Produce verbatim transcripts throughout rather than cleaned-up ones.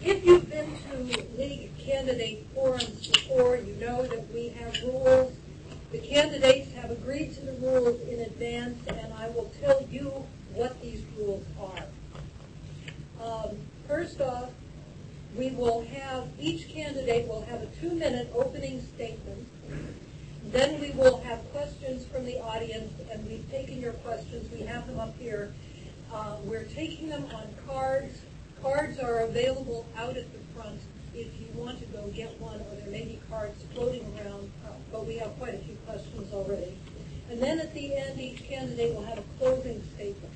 if you've been to league candidate forums before, you know that we have rules. The candidates have agreed to the rules in advance, and I will tell you what these rules are. Um, first off, we will have, each candidate will have a two-minute opening statement. Then we will have questions from the audience, and we've taken your questions. We have them up here. Uh, we're taking them on cards. Cards are available out at the front if you want to go get one, or there may be cards floating around, uh, but we have quite a few questions already. And then at the end, each candidate will have a closing statement.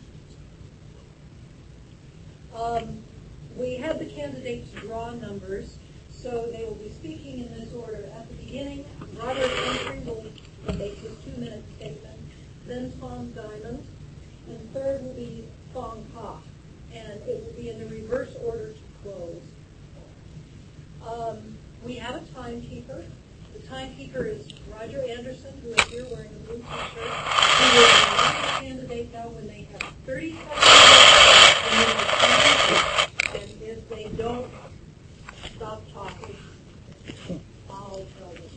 Um, we have the candidates draw numbers, so they will be speaking in this order. At the beginning, Robert Entry will make his two-minute statement, then Tom Diamond, and third will be Fong Ha, and it will be in the reverse order to close. Um, we have a timekeeper. The timekeeper is Roger Anderson, who is here wearing a blue t-shirt. He will let the candidate know when they have thirty seconds, and if they don't stop talking, I'll tell them.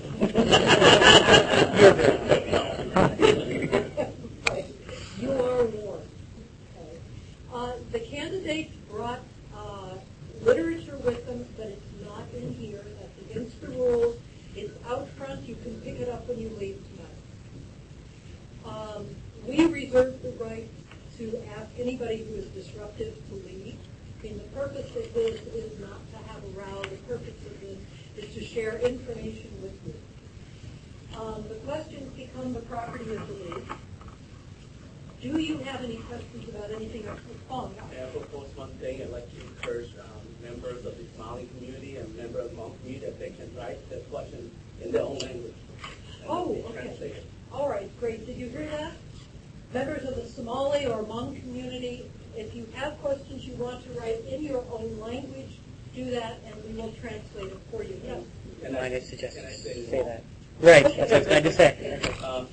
You are warned. Okay. Uh, the candidates brought uh, literature with them, but it's not in here. That's against the rules. It's out front. You can pick it up when you leave tonight. Um, we reserve the right to ask anybody who is disruptive to leave. I mean, the purpose of this is not to have a row. The purpose of this is to share information with you. Um, the questions become the property of the league. Do you have any questions about anything else? Oh, no. May I propose one thing? I'd like to encourage um, members of the Somali community and members of the Hmong community that they can write their questions in their own language. Oh, okay. All right, great. Did you hear that? Members of the Somali or Hmong community, if you have questions you want to write in your own language, do that, and we will translate it for you. Yes. Can I suggest say, say that? Right, that's what I was going to say. Um,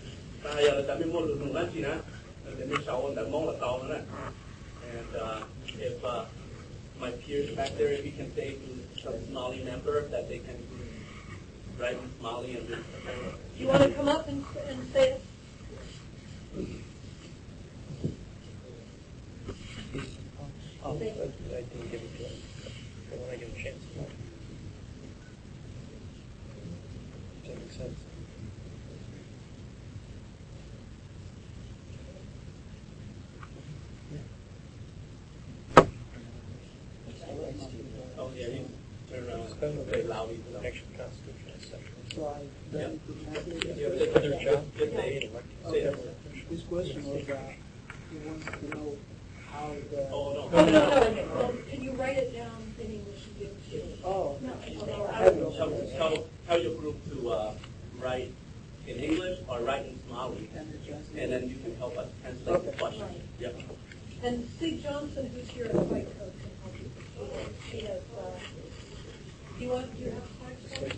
and uh, if uh, my peers back there, if you can say to some Somali member that they can write in Somali and do. You want to come up and, and say it? Oh, I didn't give it to him. I want to give him a chance. Does that make sense? Oh, yeah, you turn around very loudly. Action Constitution, et cetera. So I then Yeah, other job. Okay. This question was, uh, he wants to know how the... Oh, no. Oh, no, no, no. Well, can you write it down in English and give it to me? Oh, No, no, I I have no Tell, tell, tell your group to uh, write in English or write in Somali, And the translation. and then you can help us translate the question. Right. Yep. And Sig Johnson, who's here at the White Coat, can help you. She has, uh, do you want, do you have time?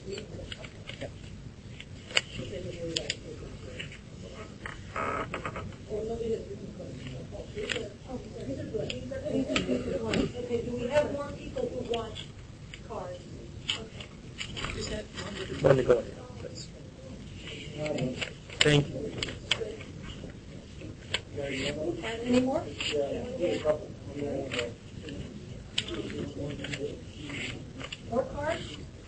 Or nobody has written questions. Oh, these are- oh, these are good. These are- these are good ones. Okay, do we have more people who want cards? Okay. Is that one to go? Please. Thank you. And any more? More cards?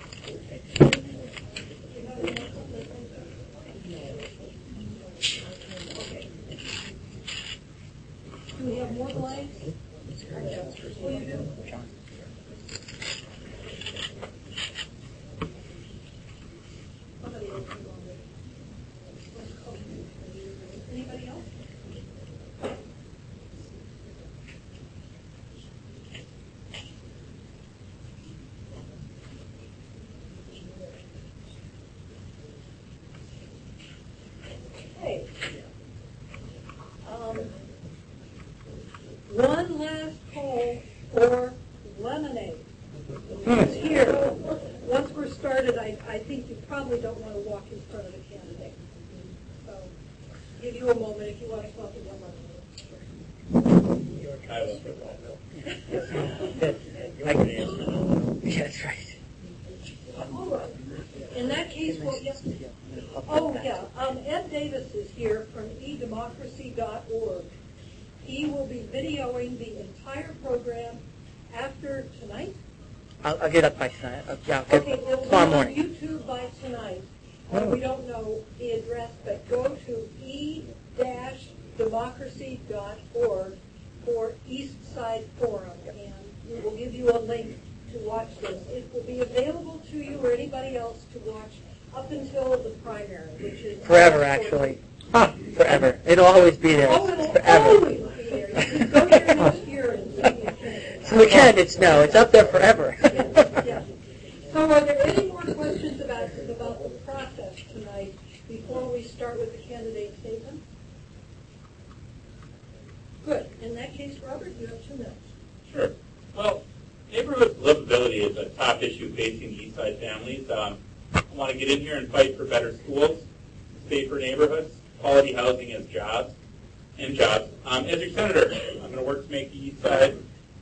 Do we have more blanks? What do you do? Somebody else is on there. Anybody else? Okay. Um, one last call for lemonade. It's here. Once we're started, I, I think you probably don't want to walk in front of the candidate. So, give you a moment if you want to talk about lemonade. I will. I can answer. He will be videoing the entire program after tonight. I'll, I'll get up by tonight. Uh, yeah, I'll get Okay, it'll be tomorrow on morning. YouTube by tonight. Uh, Oh. we don't know the address, but go to e dash democracy dot org for East Side Forum, and we will give you a link to watch this. It will be available to you or anybody else to watch up until the primary, which is Forever, actually. Huh, forever. It'll always be there. Oh, It's it'll forever. always be there. You can go there next year and see it. So we can, it's no, it's up there forever. Yeah, yeah. So are there any more questions about, about the process tonight before we start with the candidate statement? Good. In that case, Robert, you have two minutes. Sure. Well, neighborhood livability is a top issue facing the East Side families. Um, I want to get in here and fight for better schools, safer neighborhoods, quality housing as jobs, and jobs. Um, as your senator, I'm going to work to make the East Side,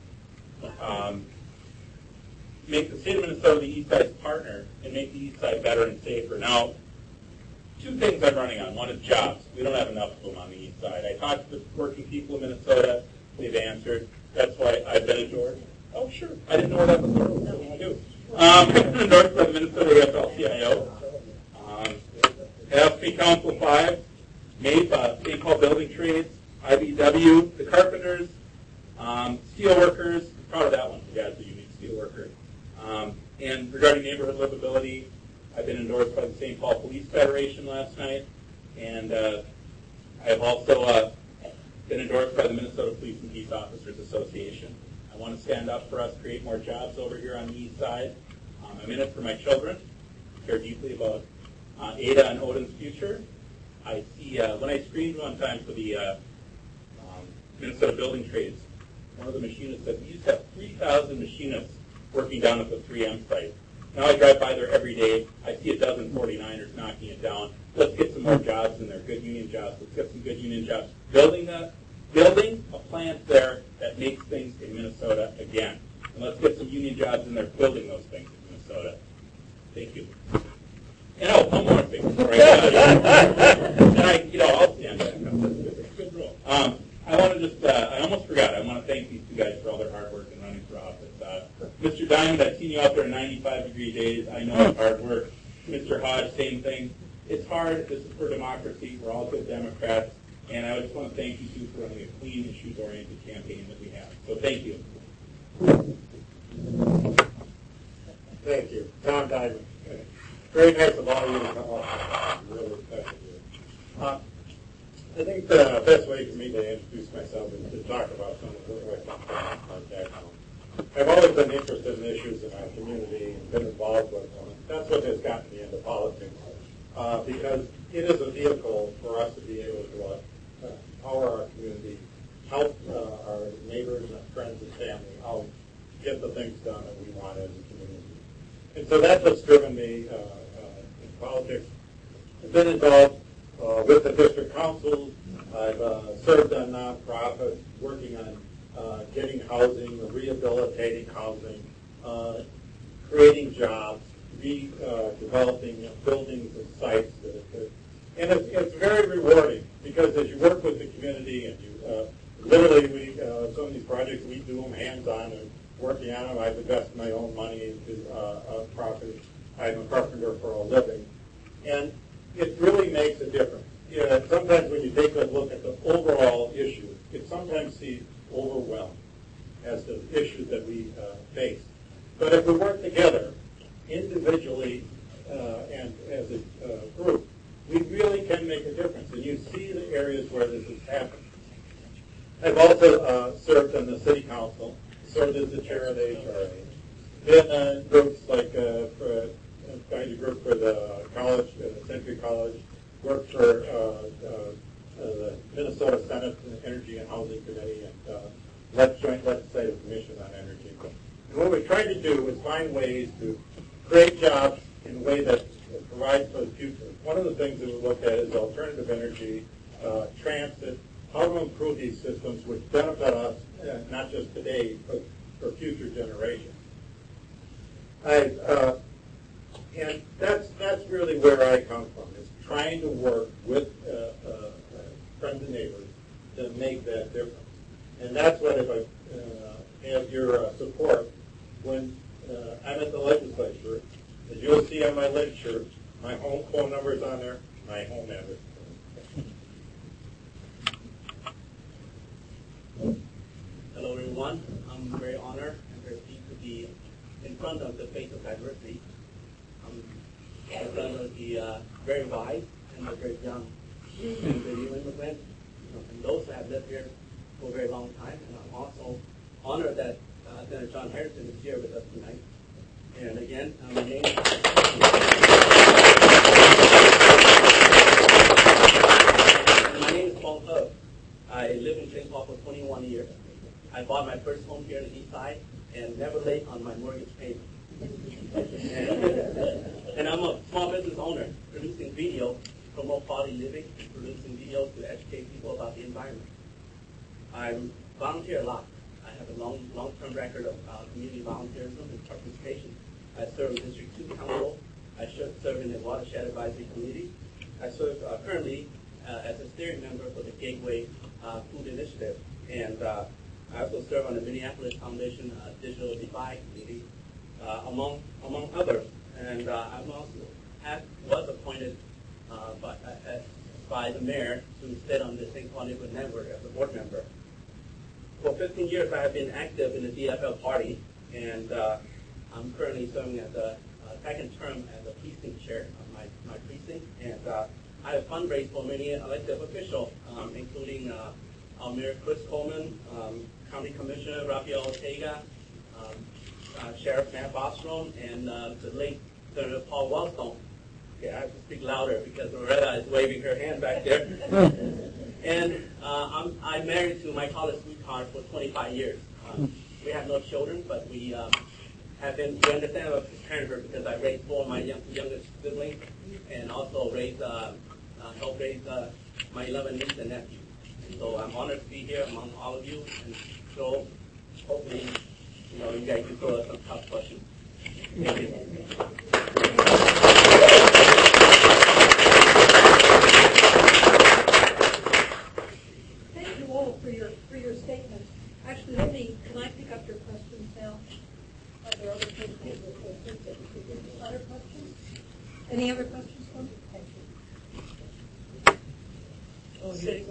um, make the state of Minnesota the East Side's partner and make the East Side better and safer. Now, two things I'm running on. One is jobs. We don't have enough of them on the East Side. I talked to the working people of Minnesota. They've answered. That's why I've been endorsed. Oh, sure. I didn't know where that was going. No, I do. Um, I've been endorsed by the Minnesota A F L C I O. Um, F P Council five, MAPE, uh, Saint Paul Building Trades, I B W, the Carpenters, um, Steelworkers. I'm proud of that one. You guys, the unique Steelworker. Um, and regarding neighborhood livability, I've been endorsed by the Saint Paul Police Federation last night, and uh, I've also uh, been endorsed by the Minnesota Police and Peace Officers Association. I want to stand up for us, create more jobs over here on the East Side. Um, I'm in it for my children. I care deeply about uh, Ada and Odin's future. I see, uh, when I screened one time for the uh, um, Minnesota Building Trades, one of the machinists said, we used to have three thousand machinists working down at the three M site. Now I drive by there every day. I see a dozen forty-niners knocking it down. Let's get some more jobs in there, good union jobs. Let's get some good union jobs. Building a, building a plant there that makes things in Minnesota again. And let's get some union jobs in there building those things in Minnesota. Thank you. And oh, one more thing before I get out of here. And I, you know, I'll stand back up. That's good. Good rule. Um, I want to just, uh, I almost forgot. I want to thank these two guys for all their hard work in running for office. Uh, Mister Diamond, I've seen you out there in ninety-five degree days. I know it's hard work. Mister Hodge, same thing. It's hard. This is for democracy. We're all good Democrats. And I just want to thank you two for running a clean, issues-oriented campaign that we have. So thank you. Thank you. Tom Diamond. Very nice of all of you to come up. Really special you. Uh, I think the best way for me to introduce myself is to talk about some of what I come from my background. I've always been interested in issues in our community and been involved with them. That's what has gotten me into politics, uh, because it is a vehicle for us to be able to uh, empower our community, help uh, our neighbors and friends and family out get the things done that we want as a community. And so that's what's driven me uh, uh, in politics. I've been involved uh, with the district councils. I've uh, served on nonprofits, working on uh, getting housing, rehabilitating housing, uh, creating jobs, redeveloping uh, buildings and sites. That, that, and it's, it's very rewarding because as you work with the community and you uh, literally, we uh, some of these projects, we do them hands-on and working on them. I've invested my own money into uh, a property. I'm a carpenter for a living. And it really makes a difference. You know, sometimes when you take a look at the overall issue, it sometimes seems overwhelmed as to the issues that we uh, face. But if we work together, individually uh, and as a uh, group, we really can make a difference. And you see the areas where this has happened. I've also uh, served on the city council, served as the chair of the H R A. Been uh, groups like uh, for, uh, kind of group for the college, uh, Century College, worked for uh, uh, uh, the Minnesota Senate Energy and Housing Committee, and uh, led Joint Legislative Commission on Energy. And what we try to do is find ways to create jobs in a way that provides for the future. One of the things that we look at is alternative energy, uh, transit, how to improve these systems which benefit us, uh, not just today, but for future generations. I, uh, and that's that's really where I come from, is trying to work with uh, uh, friends and neighbors to make that difference. And that's what if I uh, have your uh, support when uh, I'm at the legislature. As you'll see on my leg shirt, my home phone number is on there, my home address. Hello, everyone. I'm very honored and very pleased to be in front of the face of diversity. I'm in front of the uh, very wise and the very young, and the new immigrant, you know, and those that have lived here for a very long time. And I'm also honored that uh, Senator John Harrison is here with us tonight. And again, uh, my name my name is Paul Hub. I lived in Saint Paul for twenty-one years. I bought my first home here in the East Side and never late on my mortgage payment. and, and I'm a small business owner, producing video, promote quality living, producing videos to educate people about the environment. I volunteer a lot. I have a long, long-term record of uh, community volunteerism and participation. I serve in District two Council. I serve in the Watershed Advisory Committee. I serve uh, currently uh, as a steering member for the Gateway uh, Food Initiative. And uh, I also serve on the Minneapolis Foundation uh, Digital Divide Committee, uh, among among others. And uh, I'm also have, was appointed uh, by, uh, by the mayor to sit on the Saint Paul Neighborhood Network as a board member. For fifteen years, I have been active in the D F L party, and uh, I'm currently serving as a, a second term as a precinct chair of my, my precinct. And uh, I have fundraised for many elected officials, um, including uh, our Mayor Chris Coleman, um, County Commissioner Rafael Ortega, um, uh, Sheriff Matt Bostrom, and uh, the late Senator Paul Wellstone. Okay, I have to speak louder because Loretta is waving her hand back there. And uh, I'm, I'm married to my college sweetheart for twenty-five years. Um, we have no children, but we um, have been, we understand about parenthood because I raised four of my young, youngest siblings and also raised, uh, uh, helped raise uh, my eleven nieces and nephews. So I'm honored to be here among all of you, and so hopefully, you know, you guys can throw us some tough questions. Thank you. Thank you all for your for your statements. Actually, let me, can I pick up your questions now? Are there other questions? Other questions? Any other questions? Thank you. Oh, yes.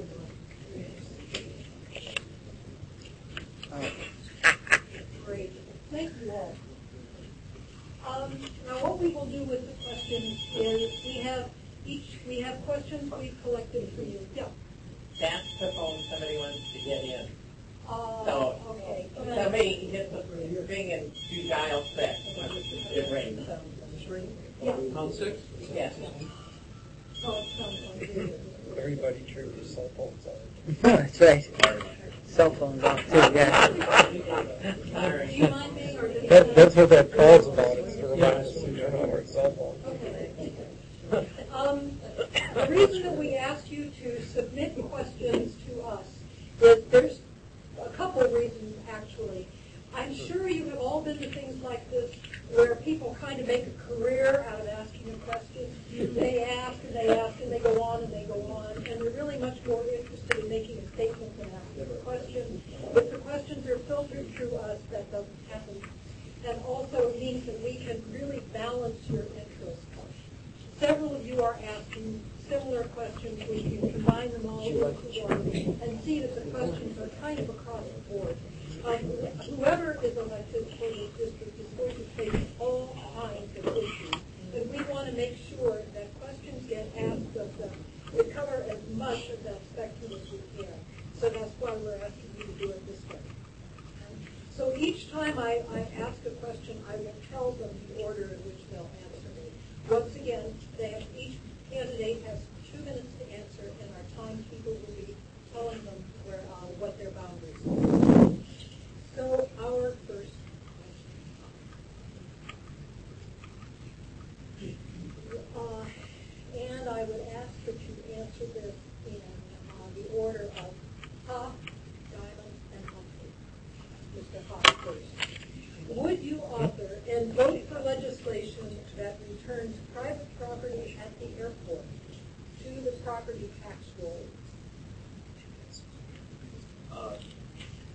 Great. Thank you all. Um, now, what we will do with the questions is we have each we have questions we've collected for you. Yeah. That's the phone somebody wants to get in. Uh, So, okay. somebody hit the ring and you dial six. It rings. Yeah. Pound six? Yes. Oh, it sounds like it. Everybody turned their cell phones on. That's right. Cell phones off too, yeah. Do you mind me, or did That, that's what that call's about, it's to remind us to turn on our cell phone. Okay. Um, the reason that we asked you to submit questions to us is there's a couple of reasons, actually. I'm sure you have all been to things like this where people kind of make a career out of asking a question. They ask and they ask and they go on and they go on, and they're really much more interested in making a statement than asking a question. If the questions are filtered through us, that doesn't happen. And also it means that we can really balance your interests. Several of you are asking similar questions. We can combine them all into one and see that the questions are kind of across the board. Um, whoever is elected for this district is going to face all kinds of issues. And we want to make sure that questions get asked of them. We cover as much of that spectrum as we can. So that's why we're asking you to do it this way. So each time I, I ask a question, I will tell them the order in which they'll answer me. Once again, they have, each candidate has two minutes to answer, and our timekeeper will be telling them where, uh, what their boundaries are. So our first question. Uh, and I would ask that you answer this in uh, the order of Hoff, Diamond, and Humphrey. Mister Hoff first. Would you author and vote for legislation that returns private property at the airport to the property tax roll? Uh,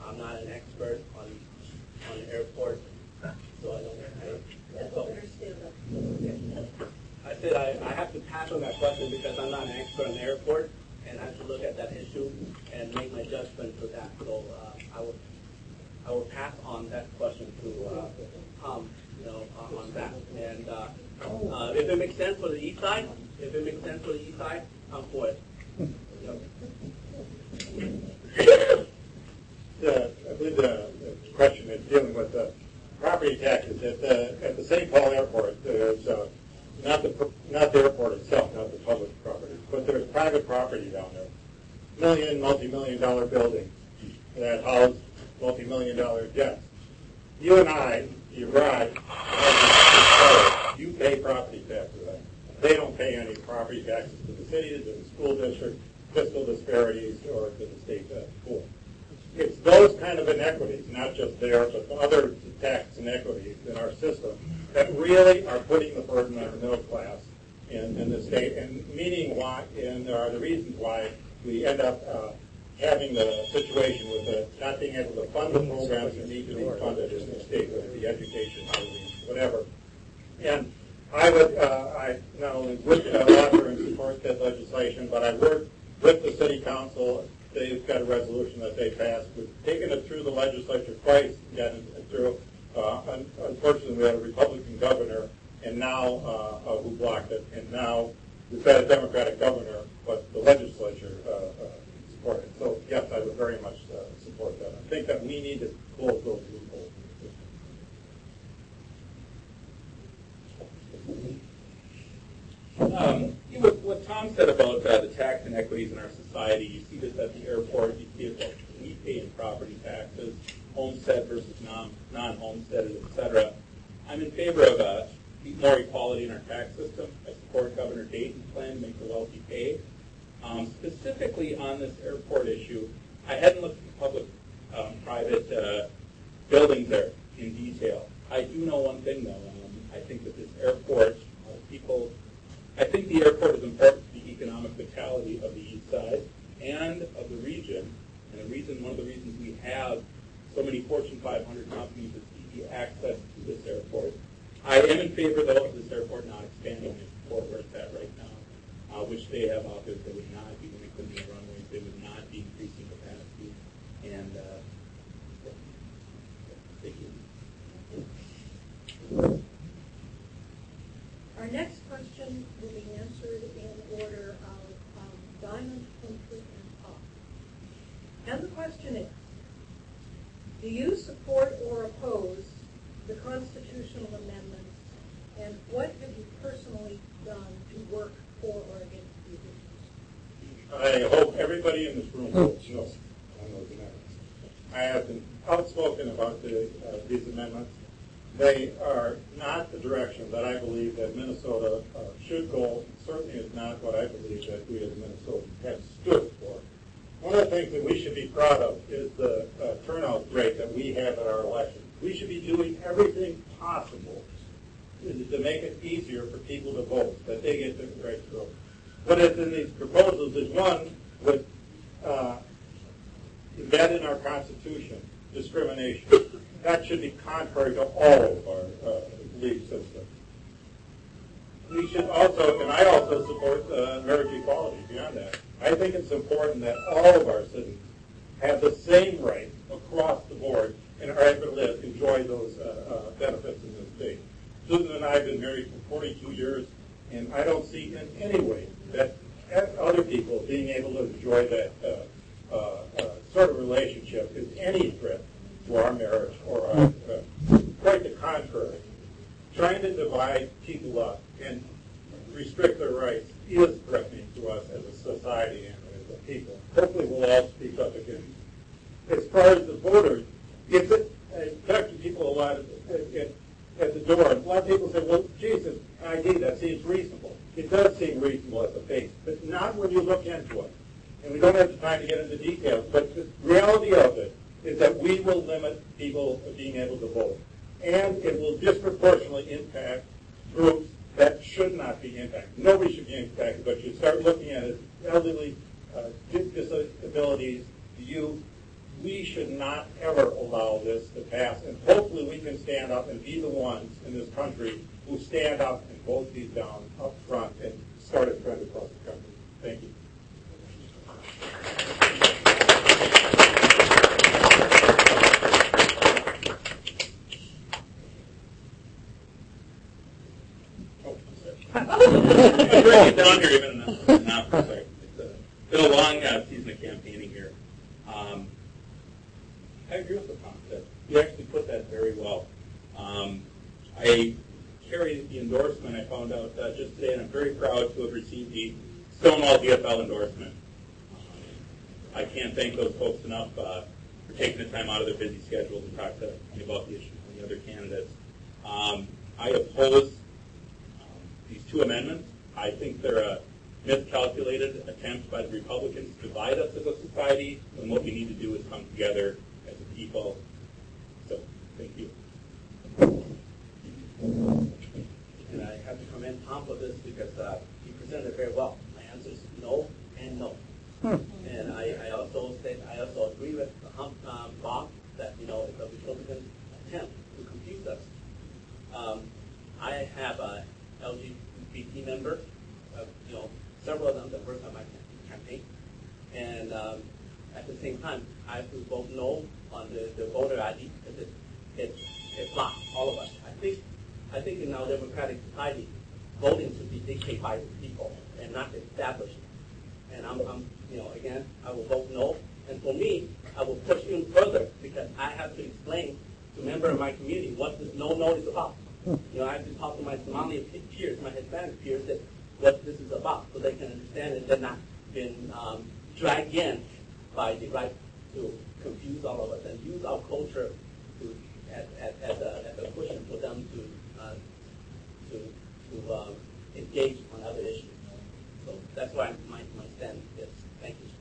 I'm not an expert on on the airport, so I don't. I, That's so, what better stand up. I said I, I have to pass on that question because I'm not an expert on the airport, and I have to look at that issue and make my judgment for that. So uh, I will I will pass on that question to uh, Tom, you know, uh, on that. And uh, uh, if it makes sense for the east side, if it makes sense for the east side, I'm for it. Yep. The, I believe the, the question is dealing with the property taxes at the at the Saint Paul Airport. There's uh, not the not the airport itself, not the public property, but there's private property down there. Million, multi-million dollar building that house multi-million dollar jets. You and I, you ride, you pay property taxes. They don't pay any property taxes to the city, to the school district, fiscal disparities, or to the state uh, pool. It's those kind of inequities, not just there, but the other tax inequities in our system that really are putting the burden on the middle class in, in the state, and meaning why, and are the reasons why we end up uh, having the situation with the not being able to fund the programs that need to be funded in the state, whether it be education, housing, whatever. And I would, uh, I not only would uh, author and support that legislation, but I worked with the city council. They've got a resolution that they passed. We've taken it through the legislature twice, gotten it through. Uh, un- unfortunately, we had a Republican governor, and now uh, uh, who blocked it, and now we've got a Democratic governor, but the legislature uh, uh, supported it. So, yes, I would very much uh, support that. I think that we need to close those loopholes. Um, you know, what, what Tom said about uh, the tax inequities in our society, you see this at the airport, you see it about we pay in property taxes, homestead versus non, non-homestead, et cetera. I'm in favor of uh, more equality in our tax system. I support Governor Dayton's plan to make the wealthy pay. Um, specifically on this airport issue, I hadn't looked at public, um, private uh, buildings there in detail. I do know one thing, though. Um, I think that this airport, uh, people... I think the airport is important to the economic vitality of the east side and of the region. And the reason, one of the reasons we have so many Fortune five hundred companies is easy access to this airport. I am in favor, though, of this airport not expanding its port where it's at right now, uh, which they have out there. They would not be when they put in the runways. They would not be increasing capacity. And uh, thank you. Our next question will be answered in order of um, Diamond, Humphrey, and Pop. And the question is, do you support or oppose the constitutional amendments, and what have you personally done to work for or against these issues? I hope everybody in this room votes no on those amendments. I have been outspoken about the, uh, these amendments. They are not the direction that I believe that Minnesota uh, should go. It certainly is not what I believe that we as Minnesotans have stood for. One of the things that we should be proud of is the uh, turnout rate that we have at our elections. We should be doing everything possible to, to make it easier for people to vote, that they get the right to vote. What is in these proposals is, one, would uh, embed in our Constitution discrimination. That should be contrary to all of our uh, belief systems. We should also, and I also support uh, marriage equality beyond that. I think it's important that all of our citizens have the same right across the board and are able to enjoy those uh, uh, benefits in this state. Susan and I have been married for forty-two years, and I don't see in any way that other people being able to enjoy that uh, uh, uh, sort of relationship is any threat to our marriage or our, uh, quite the contrary. Trying to divide people up and restrict their rights is threatening to us as a society and as a people. Hopefully we'll all speak up again. As far as the voters, if it, I talk to people a lot at, at, at the door, and a lot of people say, well, Jesus, I D, that seems reasonable. It does seem reasonable at the face, but not when you look into it. And we don't have the time to get into details, but the reality of it is that we will limit people being able to vote. And it will disproportionately impact groups that should not be impacted. Nobody should be impacted, but you start looking at it, elderly, uh, disabilities, the youth, we should not ever allow this to pass. And hopefully we can stand up and be the ones in this country who stand up and vote these down up front and start a trend across the country. Thank you. I'm bringing it down here even now. Sorry. It's uh, been a long uh, season of campaigning here. Um, I agree with the concept. You actually put that very well. Um, I carried the endorsement I found out uh, just today, and I'm very proud to have received the Stonewall D F L endorsement. I can't thank those folks enough uh, for taking the time out of their busy schedules and talk to me about the issues and the other candidates. Um, I oppose these two amendments. I think they're a miscalculated attempt by the Republicans to divide us as a society, and what we need to do is come together as a people. So, thank you. And I have to commend Tom for this because uh, he presented it very well. My answer is no and no. Hmm. And I, I also said I also agree with um, um, Bob that you know it's a Republican attempt to confuse us. Um, I have a L G B T member, uh, you know, several of them that work on my campaign, and um, at the same time, I have to vote no on the, the voter I D because it it it blocks all of us. I think I think in our democratic society, voting should be dictated by the people and not established. And I'm, I'm, you know, again, I will vote no. And for me, I will push even further because I have to explain to members of my community what this no no is about. You know, I have to talk to my Somali peers, my Hispanic peers, that what this is about, so they can understand that they're not been um, dragged in by the right to confuse all of us and use our culture to as, as, as, a, as a cushion for them to uh, to to um, engage on other issues. So that's why my my stand is. Thank you.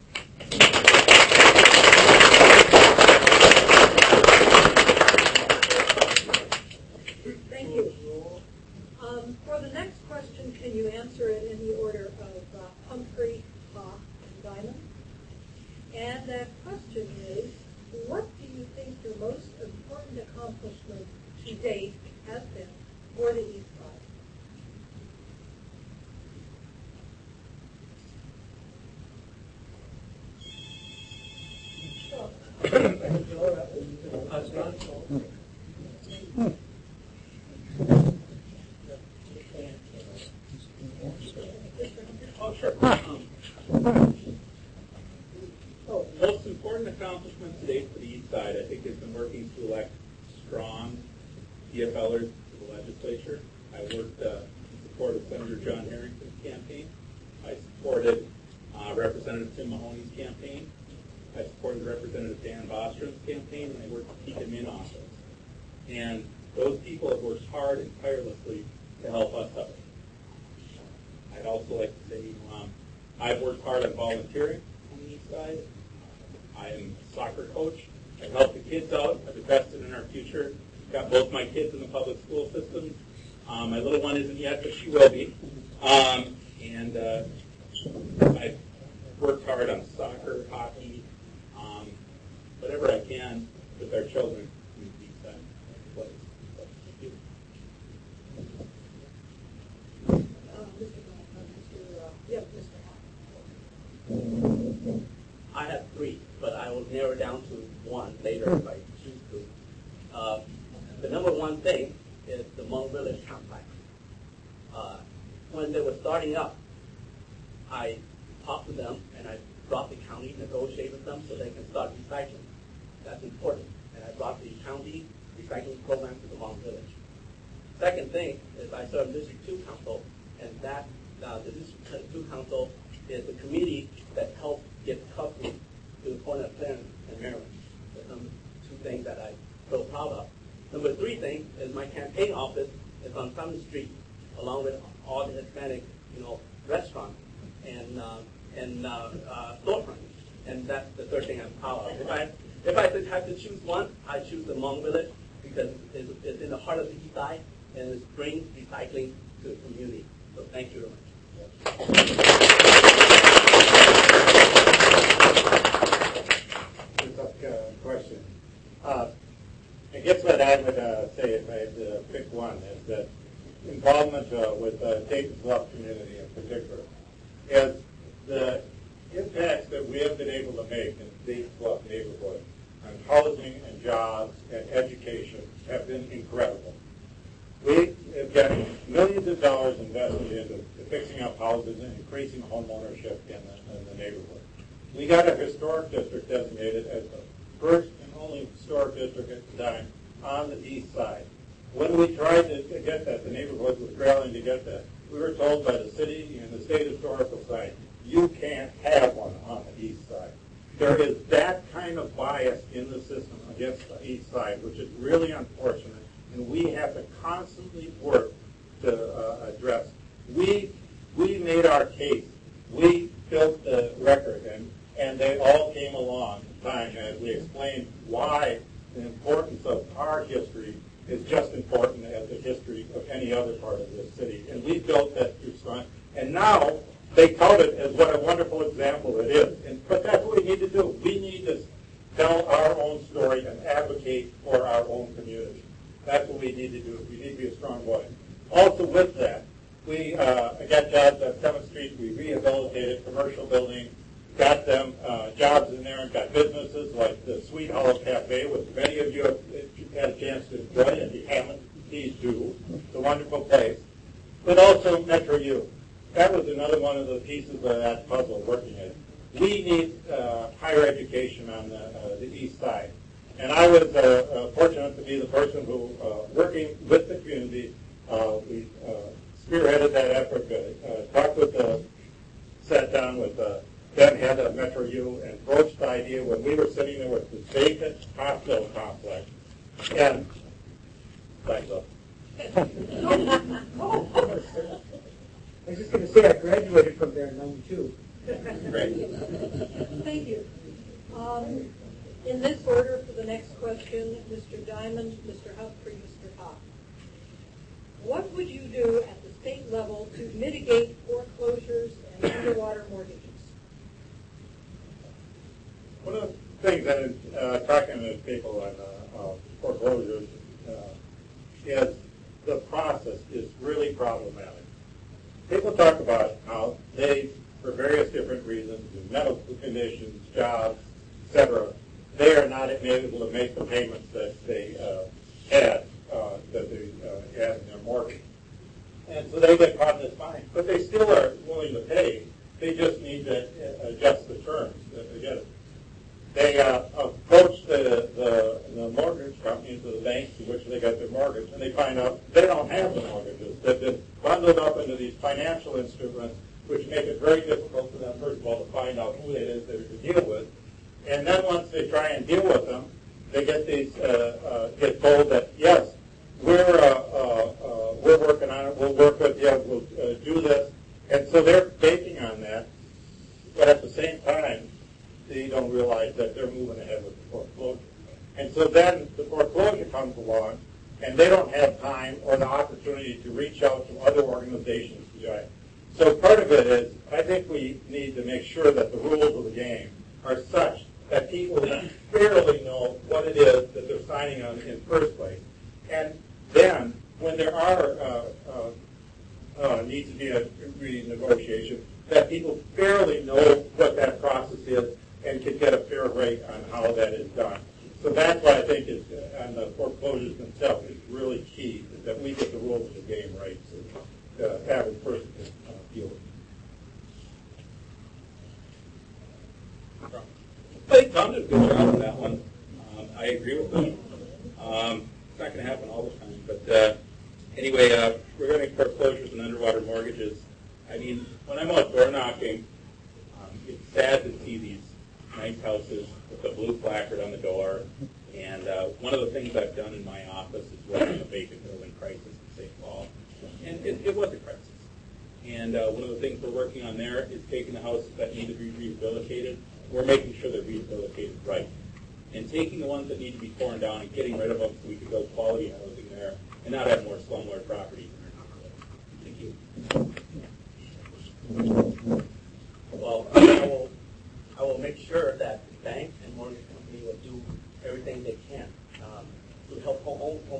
Thank you. Um, for the next question, can you answer it in the order of uh, Humphrey, Hawk, and Diamond? And that question is, what do you think your most important accomplishment to date has been for the East Side? Oh, sure. Oh, most important accomplishment to date for the East Side, I think, has been working to elect strong DFLers to the legislature. I worked uh, in support of Senator John Harrington's campaign. I supported uh, Representative Tim Mahoney's campaign. I supported Representative Dan Bostrom's campaign, and I worked to keep him in office. And those people have worked hard and tirelessly to help us out. I'd also like to say, um, I've worked hard on volunteering on the East Side. I am a soccer coach. I help the kids out. I've invested in our future. Got both my kids in the public school system. Um, my little one isn't yet, but she will be. Um, and uh, I've worked hard on soccer, hockey, um, whatever I can with our children in the East Side. Thank you. I have three, but I will narrow down to one later if I choose to. Uh, the number one thing is the Hmong Village Complex. Uh, when they were starting up, I talked to them and I brought the county, negotiate with them so they can start recycling. That's important. And I brought the county recycling program to the Hmong Village. Second thing is I serve District two Council, and that uh, the District two Council is the committee that helps get coverage to the corner of Clarence and Maryland. Those are two things that I'm so proud of. Number three thing is my campaign office is on Summer Street, along with all the Hispanic, you know, restaurants and uh, and uh, uh, storefronts. And that's the third thing I'm proud of. If I if I could have to choose one, I choose the Hmong Village because it's, it's in the heart of the East Side and it brings recycling to the community. So thank you very much. It's up, uh, I would uh, say, if I had to pick one, is that involvement uh, with uh, Dayton's Bluff community in particular, is the impacts that we have been able to make in the Dayton's Bluff neighborhood on housing and jobs and education have been incredible. We have gotten millions of dollars invested into fixing up houses and increasing home ownership in the, in the neighborhood. We got a historic district designated as the first and only historic district at the time on the east side. When we tried to get that, the neighborhood was rallying to get that. We were told by the city and the state historical site, you can't have one on the east side. There is that kind of bias in the system against the east side, which is really unfortunate, and we have to constantly work to uh, address. We we made our case. We built the record, and, and they all came along in time as we explained why the importance of our history is just important as the history of any other part of this city. And we built that through Sun. And now they tout it as what a wonderful example it is. And, but that's what we need to do. We need to tell our own story and advocate for our own community. That's what we need to do. We need to be a strong voice. Also with that, we uh, got jobs at seventh Street. We rehabilitated commercial buildings, got them uh, jobs in there, and got businesses like the Sweet Hollow Cafe, which many of you have had a chance to enjoy. If you haven't, please do. It's a wonderful place. But also Metro U. That was another one of the pieces of that puzzle working it. We need uh, higher education on the, uh, the east side. And I was uh, uh, fortunate to be the person who, uh, working with the community, uh, we uh, spearheaded that effort, uh, talked with the, sat down with uh, Ben Head of Metro U and broached the idea when we were sitting there with the vacant hospital complex. And, thanks, up. I was just going to say, I graduated from there in ninety-two. Great. Thank you. Um, in this order for the next question, Mister Diamond, Mister Humphrey, Mister Hopp. What would you do at the state level to mitigate foreclosures and underwater mortgages? One of the things that is uh, talking to people on uh, uh, foreclosures uh, is the process is really problematic. People talk about how they, for various different reasons, medical conditions, jobs, et cetera, they are not able to make the payments that they uh, had, uh, that they uh, had in their mortgage. And so they get caught in this bind. But they still are willing to pay. They just need to adjust the terms to get it. They uh, approach the, the, the mortgage companies, the banks to which they got their mortgage, and they find out they don't have the mortgages. They've been bundled up into these financial instruments, which make it very difficult for them, first of all, to find out who it is they're to deal with. And then once they try and deal with them, they get these uh, uh, get told that, yes, we're, uh, uh, uh, we're working on it, we'll work with you, we'll uh, do this. And so they're banking on that, but at the same time, they don't realize that they're moving ahead with the foreclosure. And so then the foreclosure comes along, and they don't have time or the opportunity to reach out to other organizations to join. So part of it is, I think we need to make sure that the rules of the game are such that people fairly know what it is that they're signing on in the first place. And then, when there are uh, uh, uh, needs to be a renegotiation, that people fairly know what that process is and can get a fair rate on how that is done. So that's why I think it's, uh, on the foreclosures themselves, it's really key that we get the rules of the game right so uh, have a person uh, deal with it. I think Tom did a good job on that one. Um, I agree with him. Um, it's not going to happen all the time, but uh, anyway, uh, regarding foreclosures and underwater mortgages, I mean, when I'm out door knocking, um, it's sad to see these nice houses with a blue placard on the door. And uh, one of the things I've done in my office is work on the vacant building crisis in Saint Paul. And it, it was a crisis. And uh, one of the things we're working on there is taking the houses that need to be rehabilitated. We're making sure they're rehabilitated right. And taking the ones that need to be torn down and getting rid of them so we can build quality housing there and not have more slumlord properties in our neighborhood. Thank you. Well, I will, I will make sure that the bank and mortgage company will do everything they can um, to help home, home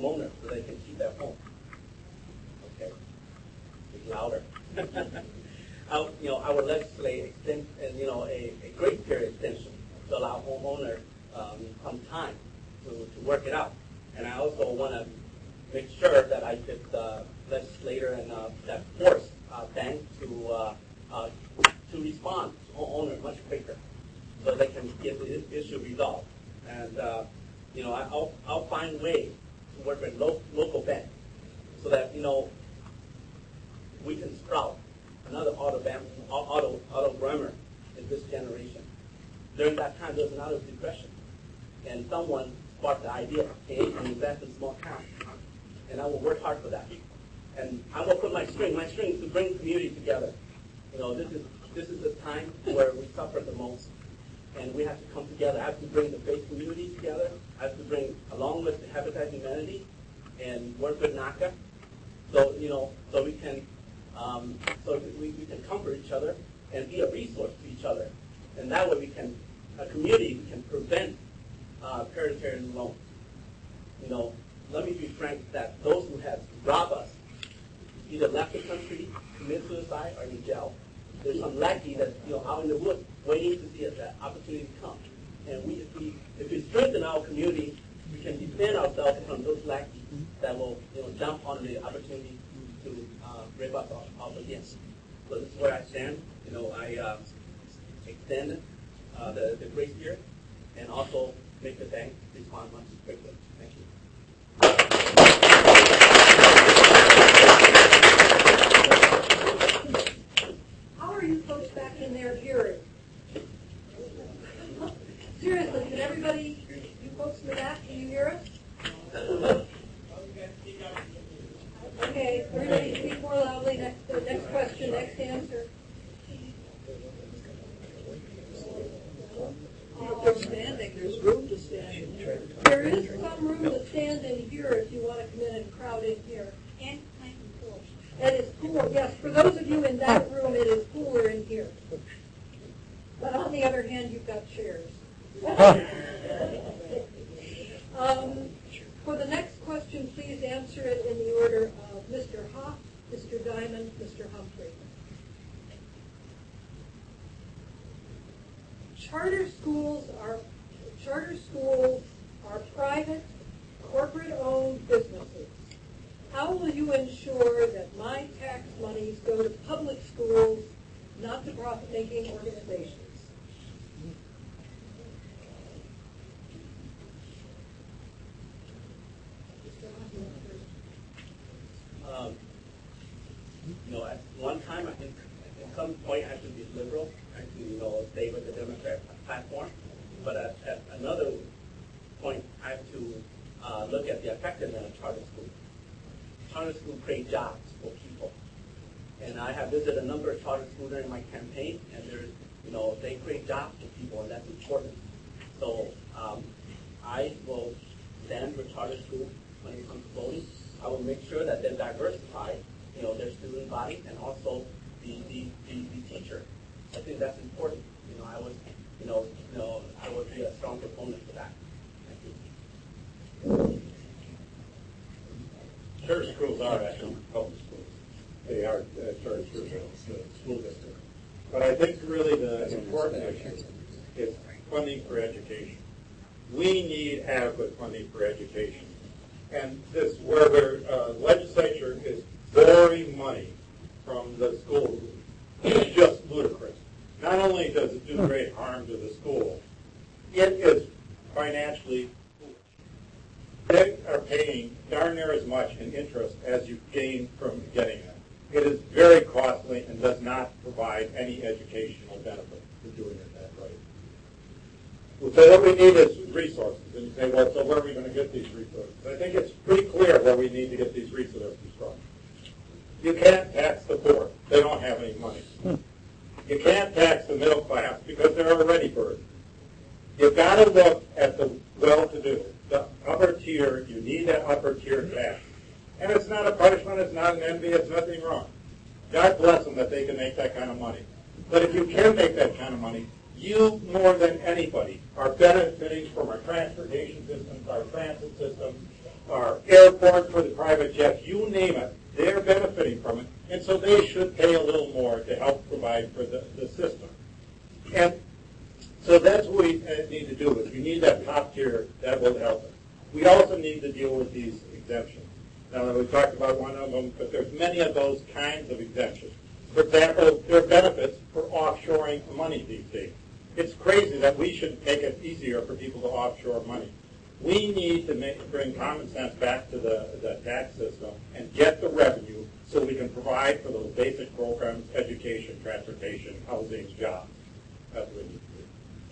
I, you know, I would legislate extend, and you know, a, a grace period extension to allow homeowners um, some time to, to work it out. And I also want to make sure that I could uh, legislate and uh, that force uh, banks to uh, uh, to respond to homeowners much quicker, so they can get the issue resolved. And uh, you know, I, I'll I'll find ways to work with lo- local banks so that you know we can sprout another auto bam- auto auto grammar in this generation. During that time, there was another depression, and someone sparked the idea, hey, you can invest in small towns, and I will work hard for that. And I will put my string. My string is to bring community together. You know, this is this is the time where we suffer the most, and we have to come together. I have to bring the faith community together. I have to bring, along with the Habitat Humanity, and work with NACA, so you know, so we can, um, so we, we can comfort each other and be a resource to each other, and that way we can, a community, we can prevent uh, hereditary loans. You know, let me be frank that those who have robbed us either left the country, committed suicide, or in jail. There's some lackey that's you know out in the woods waiting to see that opportunity come. And we, if we, if we strengthen our community, we can defend ourselves from those lackeys that will, you know, jump on the opportunity to uh, rip us off, off again. So this is where I stand. You know, I uh, extend uh, the, the grace period and also make the bank respond much quicker. Thank you. How are you folks back in there hearing? Seriously, can everybody, you folks in the back, can you hear us? Okay, everybody speak more loudly. Next, uh, next question, next answer. If they're standing, there's room to stand in here. There is some room to stand in here if you want to come in and crowd in here. And kind of cool. It is cool, yes. For those of you in that room, it is cooler in here. But on the other hand, you've got chairs. um, for the next question, please answer it in the order of Mister Hoff, Mister Diamond, Mister Humphrey. Charter schools are charter schools are private, corporate-owned businesses. How will you ensure that my tax monies go to public schools, not to profit-making organizations? Um, you know, at one time, I think at some point I have to be liberal, I have to, you know, stay with the Democrat platform. But at, at another point, I have to uh, look at the effectiveness of charter schools. Charter schools create jobs for people. And I have visited a number of charter schools during my campaign, and there's, you know, they create jobs for people, and that's important. So um, I will stand with charter schools when it comes to voting. I will make sure that they're diversified, you know, their student body and also the, the, the, the teacher. I think that's important. You know, I would, you know, you know, I would be a strong proponent for that. Thank you. Charter schools are actually public schools. They are uh, charter schools, uh, school districts. But I think really the important issue is funding for education. We need adequate funding for education. And this, where the uh, legislature is borrowing money from the schools, is just ludicrous. Not only does it do great harm to the school, it is financially foolish. They are paying darn near as much in interest as you gain from getting it. It is very costly and does not provide any educational benefit for doing it that way. So what we need is resources. And you say, well, so where are we going to get these resources? I think it's pretty clear where we need to get these resources from. You can't tax the poor. They don't have any money. You can't tax the middle class because they're already burdened. You've got to look at the well-to-do, the upper tier. You need that upper tier tax. And it's not a punishment. It's not an envy. It's nothing wrong. God bless them that they can make that kind of money. But if you can make that kind of money, you more than anybody are benefiting from our transportation systems, our transit system, our airport for the private jets, you name it, they're benefiting from it. And so they should pay a little more to help provide for the, the system. And so that's what we uh, need to do. Is we need that top tier that will help us. We also need to deal with these exemptions. Now, we talked about one of them, but there's many of those kinds of exemptions. For example, there are benefits for offshoring money these days. It's crazy that we should make it easier for people to offshore money. We need to make, bring common sense back to the, the tax system and get the revenue so we can provide for those basic programs, education, transportation, housing, jobs. That's what we need to do.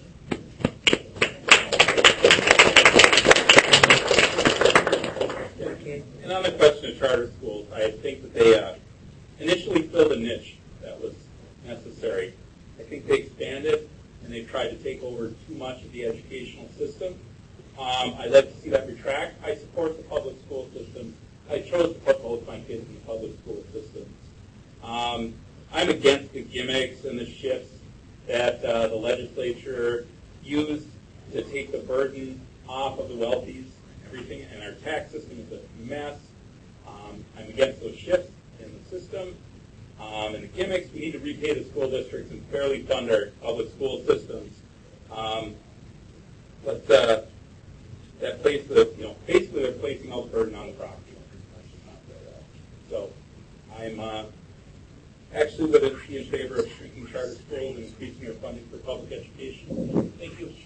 And on the question of charter schools, I think that they uh, initially filled a niche that was necessary. I think they expanded and they tried to take over too much of the educational system. Um, I'd like to see that retract. I support the public school system. I chose to put both my kids in the public school systems. Um, I'm against the gimmicks and the shifts that uh, the legislature used to take the burden off of the wealthies. Everything, and our tax system is a mess. Um, I'm against those shifts in the system. Um, and the gimmicks, we need to repay the school districts and fairly fund our public school systems. Um, but uh, that place, the, you know, basically they're placing all the burden on the property owners. So I'm uh, actually going to be in favor of shrinking charter schools and increasing our funding for public education. Thank you.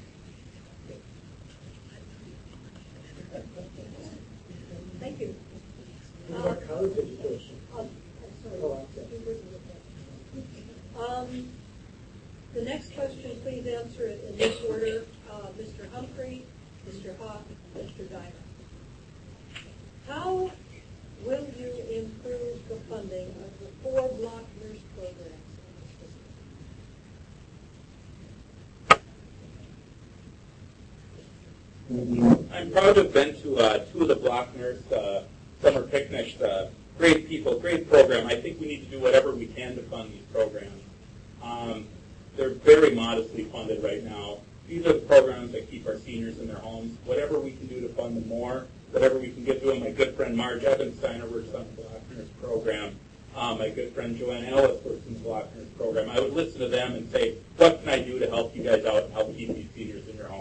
Thank you. What about college education? Um, I'm sorry. Oh, I'm Um, the next question, please answer it in this order. Uh, Mister Humphrey, Mister Hawk, Mister Diamond. How will you improve the funding of the four block nurse programs in the system? I'm proud to have been to uh, two of the block nurse uh, summer picnics. Uh, great people, great program. I think we need to do whatever we can to fund these programs. Um, they're very modestly funded right now. These are the programs that keep our seniors in their homes. Whatever we can do to fund them more, whatever we can get to them. My good friend Marge Ebensteiner works on the block nurse program. Um, my good friend Joanne Ellis works in the block nurse program. I would listen to them and say, what can I do to help you guys out and help keep these seniors in your home?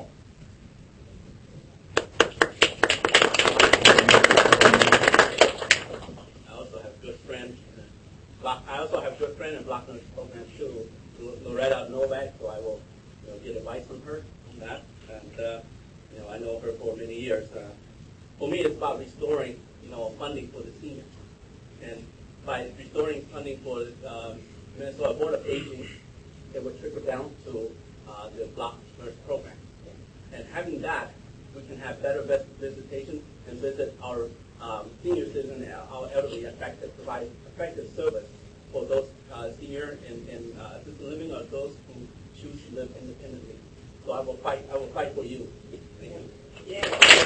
I also have good friends. Block, I also have good friend in block nurse program too, Loretta Novak. So I will, you know, get advice from her on that. And uh, you know, I know her for many years. Uh, for me, it's about restoring, you know, funding for the seniors, and by restoring funding for um, Minnesota Board of Aging, it would trickle down to uh, the block nurse program. And having that, we can have better vis- visitation and visit our um, senior citizens and our elderly affected, provide effective service for those uh, senior in, in uh, assisted living or those who choose to live independently. So I will fight. I will fight for you. Thank you. Yeah.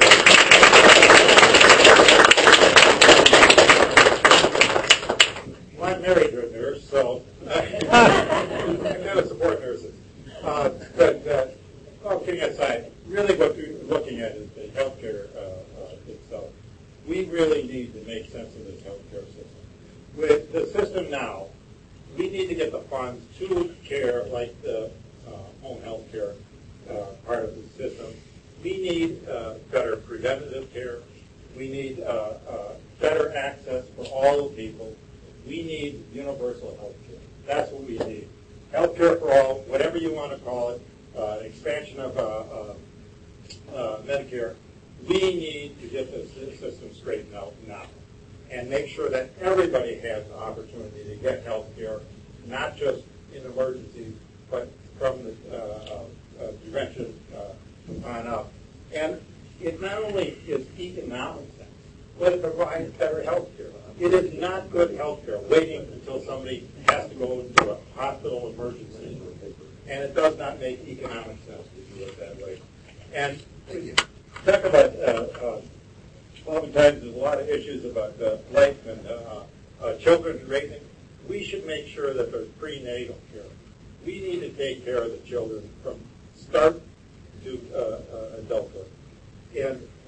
Well, I'm married to a nurse, so I'm going to support nurses. Uh, but uh, all kidding aside, really what we're looking at is the healthcare uh, uh, itself. We really need to make sense of this healthcare system. With the system now, we need to get the funds to care like the uh, home health care uh, part of the system. We need uh, better preventative care. We need uh, uh, better access for all the people. We need universal health care. That's what we need. Health care for all, whatever you want to call it, uh, expansion of uh, uh, uh, Medicare. We need to get this system straightened out now and make sure that everybody has the opportunity to get health care, not just in emergencies, but from the uh, uh, prevention uh, on up. And it not only is economic sense, but it provides better health care. It is not good health care waiting until somebody has to go to a hospital emergency. And it does not make economic sense to do it that way. And talk about, uh, uh, oftentimes there's a lot of issues about uh, life and uh, uh, children's raising. We should make sure that there's prenatal care. We need to take care of the children from start to uh, uh, adulthood. And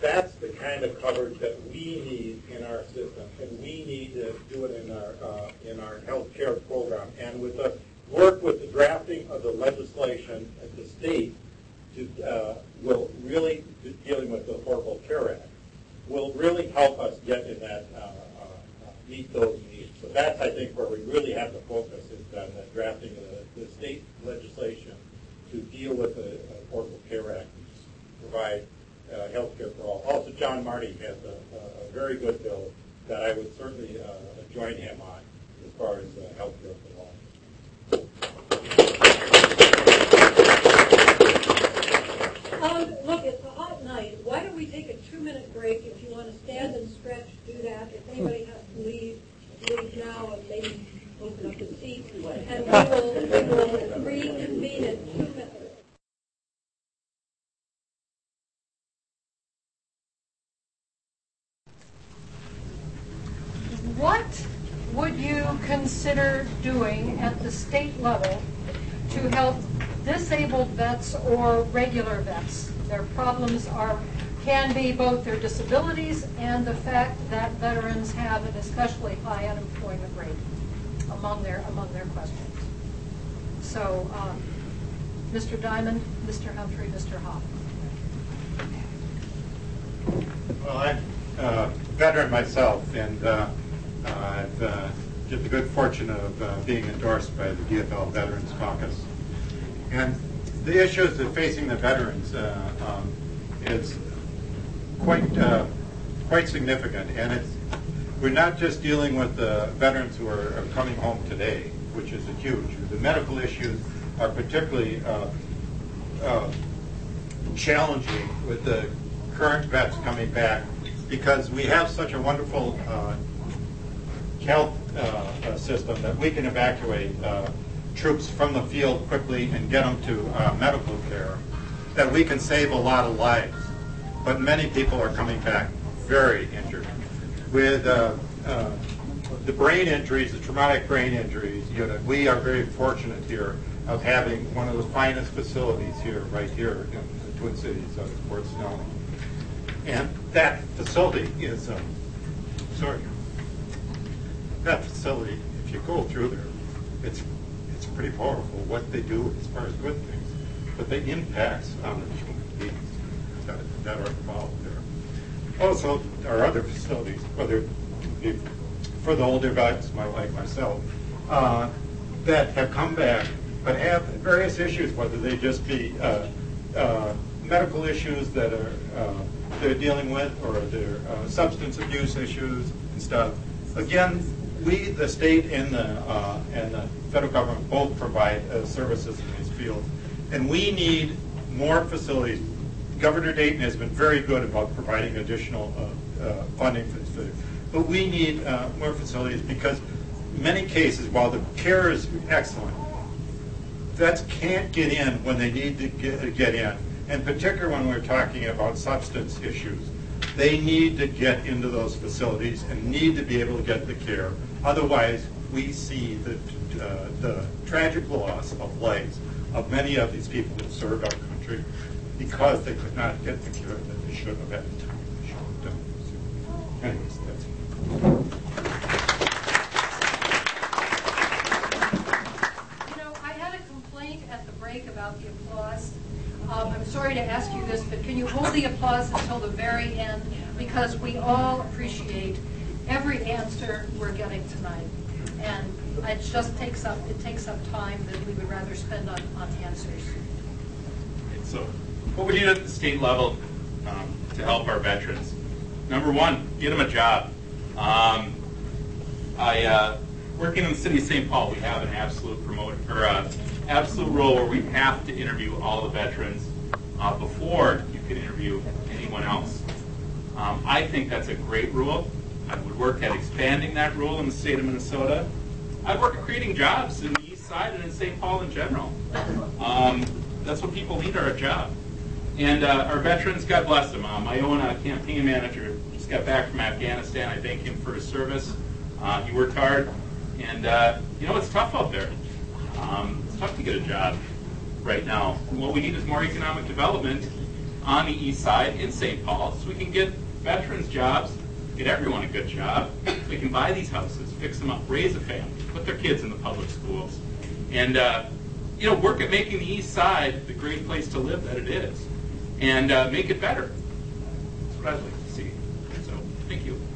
that's the kind of coverage that we need in our system, and we need to do it in our uh, in our health care program. And with the work with the drafting of the legislation at the state, to uh, will really dealing with the Affordable Care Act, will really help us get in that uh, uh, meet those needs. So that's, I think, where we really have to focus is on the drafting of the, the state legislation to deal with the Affordable Care Act, and provide uh, health care for all. Also, John Marty has a, a very good bill that I would certainly uh, join him on as far as uh, health care for all. Um, look, it's a hot night. Why don't we take a two-minute break? If you want to stand and stretch, do that. If anybody has to leave, leave now and maybe open up a seat. And we will, we will reconvene in two minutes. What would you consider doing at the state level to help disabled vets or regular vets? Their problems are can be both their disabilities and the fact that veterans have an especially high unemployment rate among their among their questions. So, um, Mister Diamond, Mister Humphrey, Mister Hoff. Well, I'm a veteran myself, and uh, I've uh, get the good fortune of uh, being endorsed by the D F L Veterans Caucus. And the issues that facing the veterans uh, um, is quite uh, quite significant, and it's we're not just dealing with the veterans who are, are coming home today, which is a huge. The medical issues are particularly uh, uh, challenging with the current vets coming back because we have such a wonderful uh, health uh, system that we can evacuate uh, troops from the field quickly and get them to uh, medical care, that we can save a lot of lives. But many people are coming back very injured. With uh, uh, the brain injuries, the traumatic brain injuries unit, we are very fortunate here of having one of the finest facilities here, right here in the Twin Cities of Fort Snelling. And that facility is, um, sorry, that facility, if you go through there, it's it's pretty powerful what they do as far as good things, but the impacts on the human beings that, that are involved there. Also, our other facilities, whether it be for the older vets, my, like myself, uh, that have come back but have various issues, whether they just be uh, uh, medical issues that are uh, they're dealing with, or their uh, substance abuse issues and stuff. Again, we, the state and the uh, and the federal government, both provide uh, services in these fields, and we need more facilities. Governor Dayton has been very good about providing additional uh, uh, funding for this, but we need uh, more facilities because in many cases, while the care is excellent, vets can't get in when they need to get, get in. And particularly when we're talking about substance issues, they need to get into those facilities and need to be able to get the care. Otherwise, we see the, uh, the tragic loss of lives of many of these people who served our country because they could not get the care that they should have at the time they should have done. So, anyways, that's it. You know, I had a complaint at the break about the applause. Um, I'm sorry to ask you this, but can you hold the applause until the very end? Because we all appreciate every answer we're getting tonight. And it just takes up, it takes up time that we would rather spend on, on answers. So what we do at the state level um, to help our veterans? Number one, get them a job. Um, I, uh, working in the city of Saint Paul, we have an absolute promote, or uh, absolute rule where we have to interview all the veterans uh, before you can interview anyone else. Um, I think that's a great rule. I would work at expanding that rule in the state of Minnesota. I'd work at creating jobs in the east side and in Saint Paul in general. Um, that's what people need, are a job. And uh, our veterans, God bless them. Uh, my own uh, campaign manager just got back from Afghanistan. I thank him for his service. Uh, he worked hard. And, uh, you know, it's tough out there. Um, it's tough to get a job right now. What we need is more economic development on the east side in Saint Paul so we can get veterans jobs, get everyone a good job. We can buy these houses, fix them up, raise a family, put their kids in the public schools, and uh, you know, work at making the east side the great place to live that it is, and uh, make it better. That's what I'd like to see. So, thank you.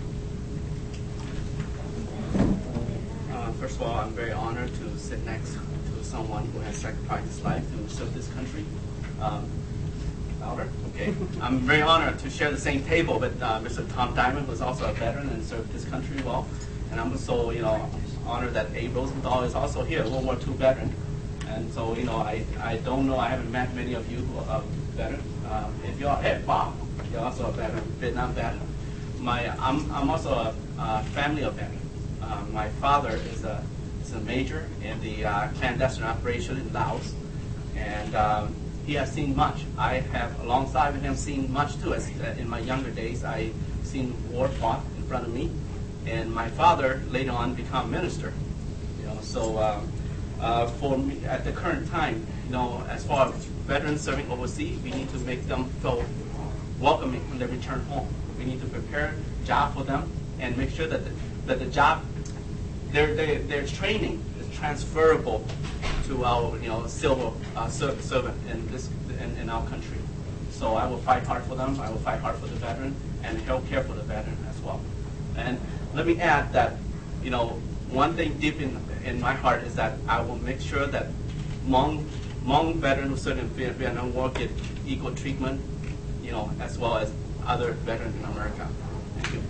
Uh, first of all, I'm very honored to sit next to someone who has sacrificed his life to serve this country. Um, louder? Okay. I'm very honored to share the same table with uh, Mister Tom Diamond, who is also a veteran and served this country well. And I'm also, you know, honored that Abe Rosenthal is also here, a World War Two veteran. And so, you know, I, I don't know, I haven't met many of you who are veterans. Um, if you're, hey, Bob, you're also a veteran, Vietnam veteran. My, I'm, I'm also a, a family of veterans. Um, my father is a, is a major in the uh, clandestine operation in Laos, and um, he has seen much. I have, alongside with him, seen much too. As uh, in my younger days, I seen war fought in front of me, and my father later on became minister. You know, so um, uh, for me at the current time, you know, as far as veterans serving overseas, we need to make them feel welcoming when they return home. We need to prepare a job for them and make sure that the, that the job, their, their, their training is transferable to our, you know, civil uh, servant in this in, in our country. So I will fight hard for them. I will fight hard for the veteran and health care for the veteran as well. And let me add that, you know, one thing deep in in my heart is that I will make sure that Hmong Hmong veterans who served in the Vietnam War get equal treatment, you know, as well as other veterans in America. Thank you.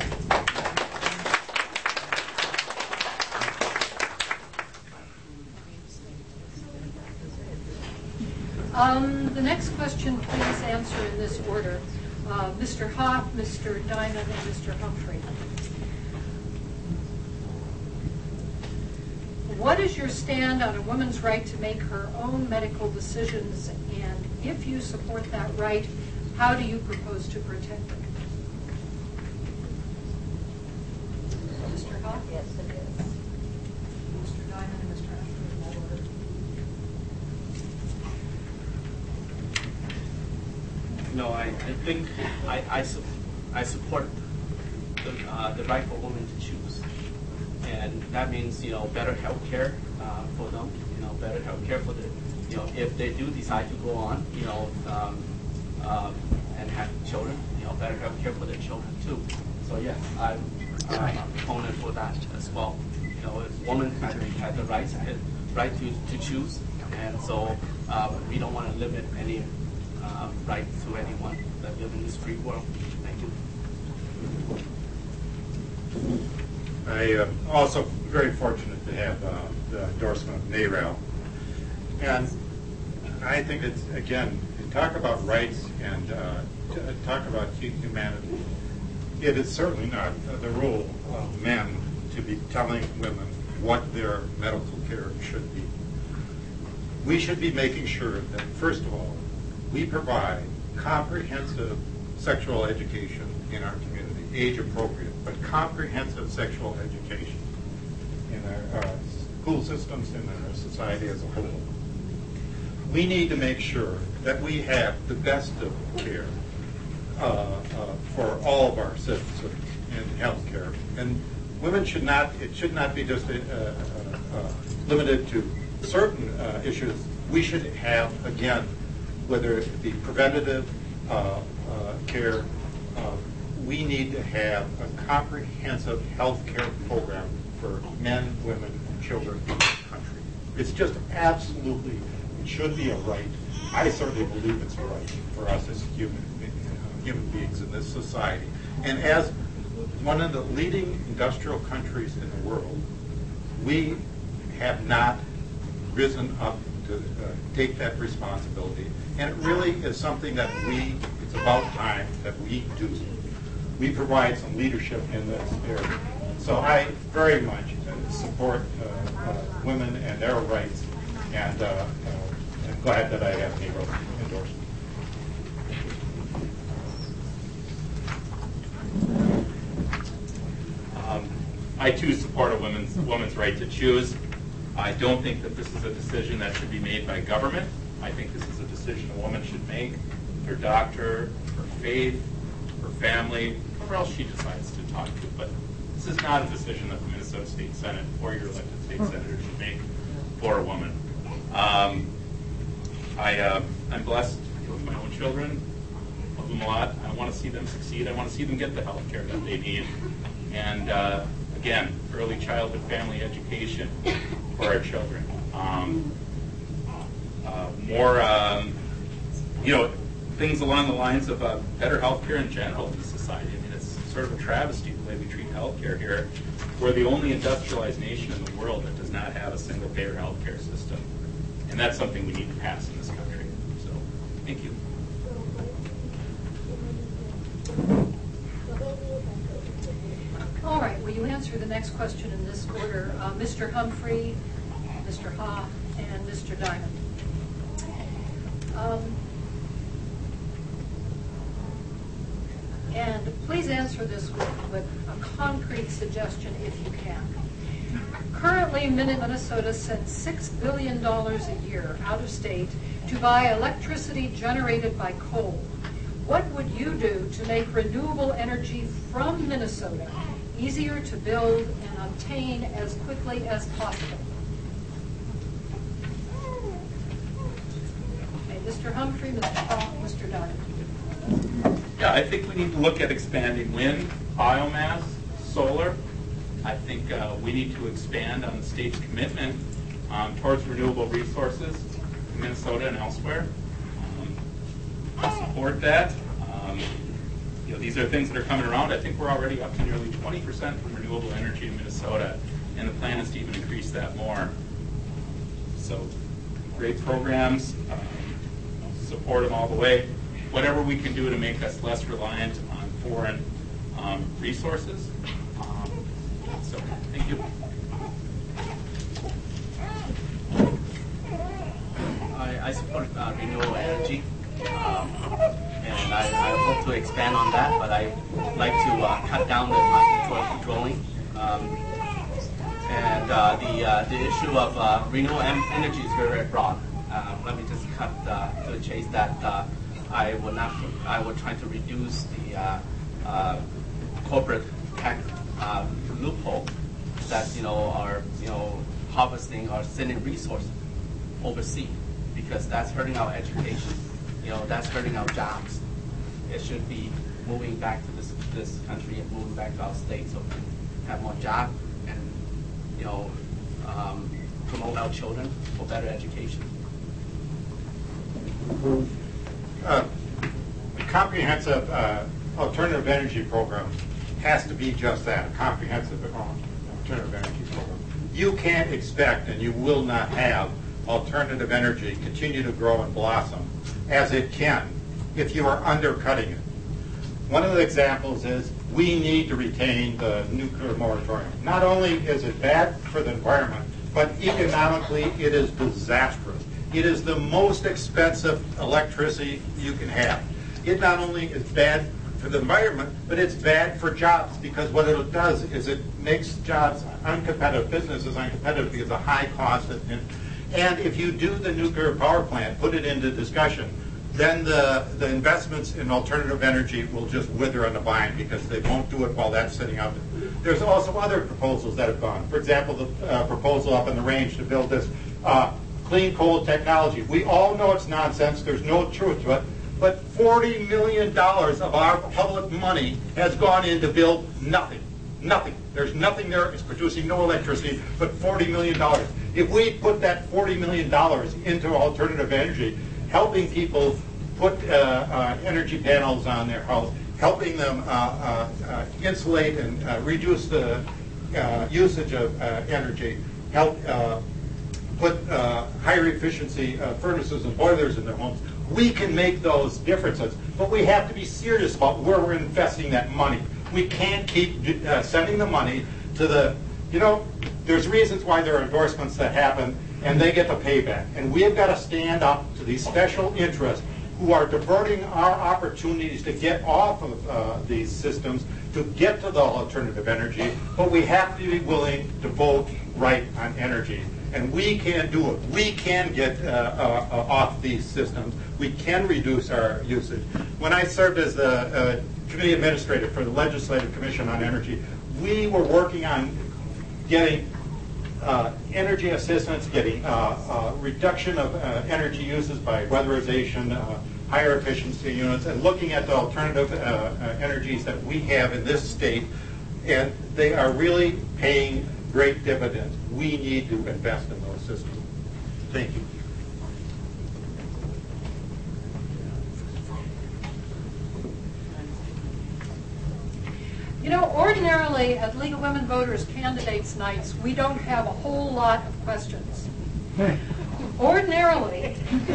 Um, the next question, please answer in this order. Uh, Mister Hoff, Mister Diamond, and Mister Humphrey. What is your stand on a woman's right to make her own medical decisions, and if you support that right, how do you propose to protect it? Mister Hoff? Yes, it is. Mister Diamond and Mister Humphrey, in that order. No, I, I think I, I, su I support the, uh, the right for women to choose. And that means, you know, better health care uh, for them, you know, better health care for the, you know, if they do decide to go on, you know, um, um, and have children, you know, better health care for their children too. So yes, I'm, I'm a proponent for that as well. You know, women have, have the right, right to, to choose, and so uh, we don't want to limit any uh, right to anyone that live in this free world. Thank you. I am uh, also very fortunate to have uh, the endorsement of NARAL. And I think it's, again, you talk about rights and uh, talk about humanity. It is certainly not the role of men to be telling women what their medical care should be. We should be making sure that, first of all, we provide comprehensive sexual education in our community, age appropriate, but comprehensive sexual education in our uh, school systems and in our society as a whole. We need to make sure that we have the best of care uh, uh, for all of our citizens in health care. And women should not, it should not be just uh, uh, uh, limited to certain uh, issues. We should have, again, whether it be preventative uh, uh, care, uh, we need to have a comprehensive health care program for men, women, and children in this country. It's just absolutely, it should be a right. I certainly believe it's a right for us as human, uh, human beings in this society. And as one of the leading industrial countries in the world, we have not risen up to uh, take that responsibility. And it really is something that we, it's about time that we do. We provide some leadership in this area. So I very much uh, support uh, uh, women and their rights, and uh, uh, I'm glad that I have NARAL endorsement. Um, I too support a woman's, woman's right to choose. I don't think that this is a decision that should be made by government. I think this is a decision a woman should make. her doctor, her faith, her family, whoever else she decides to talk to. But this is not a decision that the Minnesota State Senate or your elected state senator should make for a woman. Um, I, uh, I'm blessed with my own children. Love them a lot. I want to see them succeed. I want to see them get the health care that they need. And uh, again, early childhood family education for our children. Um, uh, more, um, you know, things along the lines of uh, better health care in general in society. I mean, it's sort of a travesty the way we treat health care here. We're the only industrialized nation in the world that does not have a single-payer health care system. And that's something we need to pass in this country. So, thank you. All right, will you answer the next question in this order? Uh, Mister Humphrey, Mister Ha, and Mister Diamond. Um, and please answer this with, with a concrete suggestion if you can. Currently, Minnesota sends six billion dollars a year out of state to buy electricity generated by coal. What would you do to make renewable energy from Minnesota easier to build and obtain as quickly as possible? Okay, Mister Humphrey, Mister Hall, Mister Diamond. Yeah, I think we need to look at expanding wind, biomass, solar. I think uh, we need to expand on the state's commitment um, towards renewable resources in Minnesota and elsewhere. Um, I support that. Um, you know, these are things that are coming around. I think we're already up to nearly twenty percent from renewable energy in Minnesota, and the plan is to even increase that more. So, great programs, um, support them all the way. Whatever we can do to make us less reliant on foreign um, resources. Um, so, thank you. I, I support uh, renewable energy, um, and I, I hope to expand on that, but I like to uh, cut down the uh, drilling. Um, and uh, the uh, the issue of uh, renewable energy is very, very broad. Uh, let me just cut uh, to the chase that uh, I will not. I will try to reduce the uh, uh, corporate tax uh, loophole that you know are you know harvesting or sending resources overseas, because that's hurting our education. You know that's hurting our jobs. It should be moving back to this this country and moving back to our state so we can have more jobs and you know um, promote our children for better education. Uh, a comprehensive uh, alternative energy program has to be just that, a comprehensive uh, alternative energy program. You can't expect, and you will not have, alternative energy continue to grow and blossom as it can if you are undercutting it. One of the examples is we need to retain the nuclear moratorium. Not only is it bad for the environment, but economically it is disastrous. It is the most expensive electricity you can have. It not only is bad for the environment, but it's bad for jobs, because what it does is it makes jobs uncompetitive, businesses uncompetitive because of high cost. And, and if you do the nuclear power plant, put it into discussion, then the, the investments in alternative energy will just wither on the vine because they won't do it while that's sitting out. There's also other proposals that have gone. For example, the uh, proposal up in the range to build this uh, clean coal technology. We all know it's nonsense. There's no truth to it. But forty million dollars of our public money has gone in to build nothing. Nothing. There's nothing there. It's producing no electricity, but forty million dollars. If we put that forty million dollars into alternative energy, helping people put uh, uh, energy panels on their house, helping them uh, uh, uh, insulate and uh, reduce the uh, usage of uh, energy, help uh, put uh, higher efficiency uh, furnaces and boilers in their homes, we can make those differences. But we have to be serious about where we're investing that money. We can't keep uh, sending the money to the, you know, there's reasons why there are endorsements that happen and they get the payback. And we have got to stand up to these special interests who are diverting our opportunities to get off of uh, these systems, to get to the alternative energy, but we have to be willing to vote right on energy. And we can do it. We can get uh, uh, off these systems. We can reduce our usage. When I served as the uh, committee administrator for the Legislative Commission on Energy, we were working on getting uh, energy assistance, getting uh, uh, reduction of uh, energy uses by weatherization, uh, higher efficiency units, and looking at the alternative uh, uh, energies that we have in this state. And they are really paying great dividends. We need to invest in those systems. Thank you. You know, ordinarily at League of Women Voters Candidates Nights, we don't have a whole lot of questions. Ordinarily,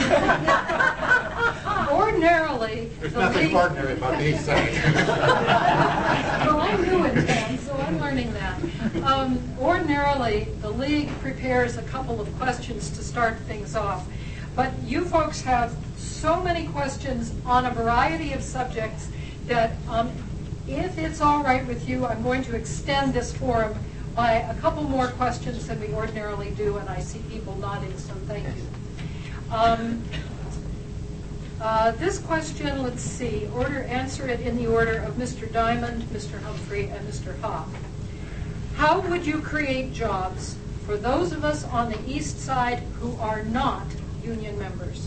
ordinarily, There's the nothing League- ordinary about these sites. Well, I'm new in town, so I'm learning that. Um, ordinarily, the League prepares a couple of questions to start things off. But you folks have so many questions on a variety of subjects that um, if it's all right with you, I'm going to extend this forum by a couple more questions than we ordinarily do, and I see people nodding, so thank you. Um, uh, this question, let's see, order answer it in the order of Mister Diamond, Mister Humphrey, and Mister Hoff. How would you create jobs for those of us on the east side who are not union members?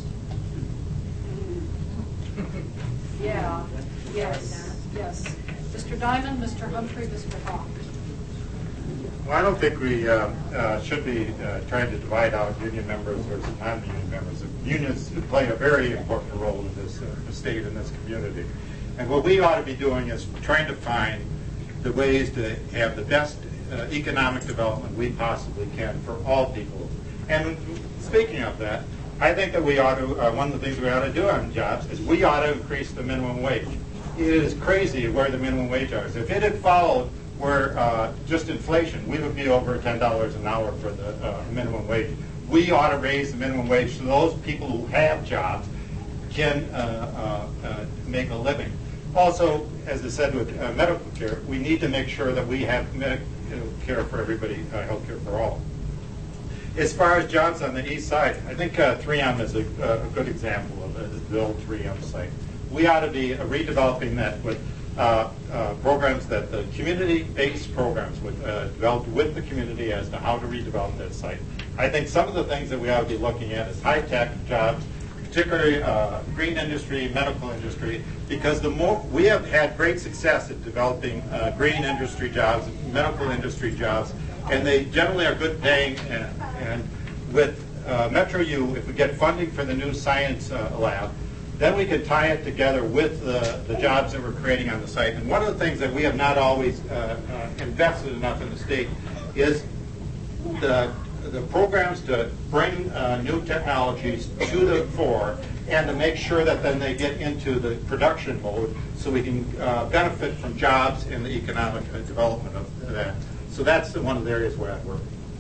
Yeah, yes, yes. Mister Diamond, Mister Humphrey, Mister Hoff. Well, I don't think we uh, uh, should be uh, trying to divide out union members versus non-union members. Unions play a very important role in this uh, state and this community. And what we ought to be doing is trying to find the ways to have the best uh, economic development we possibly can for all people. And speaking of that, I think that we ought to, uh, one of the things we ought to do on jobs is we ought to increase the minimum wage. It is crazy where the minimum wage is. If it had followed where uh, just inflation, we would be over ten dollars an hour for the uh, minimum wage. We ought to raise the minimum wage so those people who have jobs can uh, uh, uh, make a living. Also, as I said with uh, medical care, we need to make sure that we have medical care for everybody, uh, health care for all. As far as jobs on the east side, I think uh, three M is a, a good example of it, the old three M site. We ought to be uh, redeveloping that with uh, uh, programs that the community-based programs would uh, develop with the community as to how to redevelop that site. I think some of the things that we ought to be looking at is high-tech jobs, particularly uh, green industry, medical industry, because the more we have had great success at developing uh, green industry jobs, medical industry jobs, and they generally are good paying. And, and with uh, Metro U, if we get funding for the new science uh, lab, then we can tie it together with the, the jobs that we're creating on the site. And one of the things that we have not always uh, uh, invested enough in the state is the, the programs to bring uh, new technologies to the fore and to make sure that then they get into the production mode so we can uh, benefit from jobs and the economic development of that. So that's one of the areas where I work.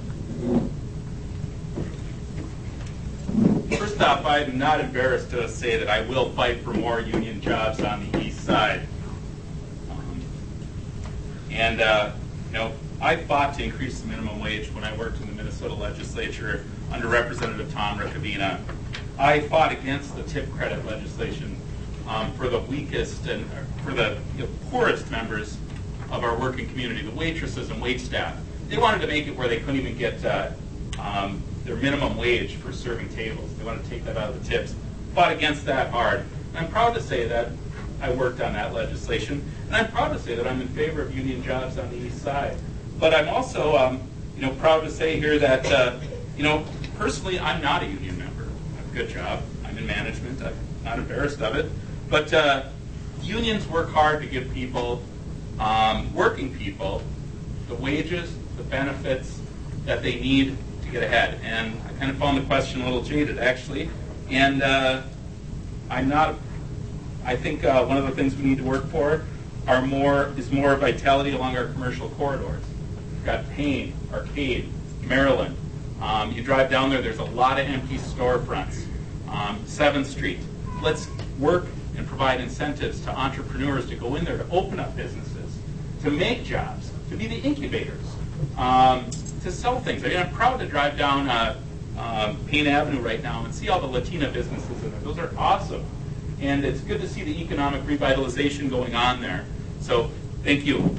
First off, I'm not embarrassed to say that I will fight for more union jobs on the east side. Um, and, uh, you know, I fought to increase the minimum wage when I worked in the Minnesota legislature under Representative Tom Riccovina. I fought against the tip credit legislation um, for the weakest and for the you know, poorest members of our working community, the waitresses and wait staff. They wanted to make it where they couldn't even get uh, um, their minimum wage for serving tables. They wanted to take that out of the tips. Fought against that hard. And I'm proud to say that I worked on that legislation. And I'm proud to say that I'm in favor of union jobs on the east side. But I'm also um, you know, proud to say here that, uh, you know, personally, I'm not a union member. I have a good job. I'm in management. I'm not embarrassed of it. But uh, unions work hard to give people, um, working people, the wages, the benefits that they need to get ahead. And I kind of found the question a little jaded, actually. And uh, I'm not, I think uh, one of the things we need to work for are more, is more vitality along our commercial corridors. We've got Payne, Arcade, Maryland. Um, you drive down there, there's a lot of empty storefronts. Um, seventh Street. Let's work and provide incentives to entrepreneurs to go in there, to open up businesses, to make jobs, to be the incubators, um, to sell things. I mean, I'm proud to drive down uh, um, Payne Avenue right now and see all the Latina businesses in there. Those are awesome. And it's good to see the economic revitalization going on there. So thank you.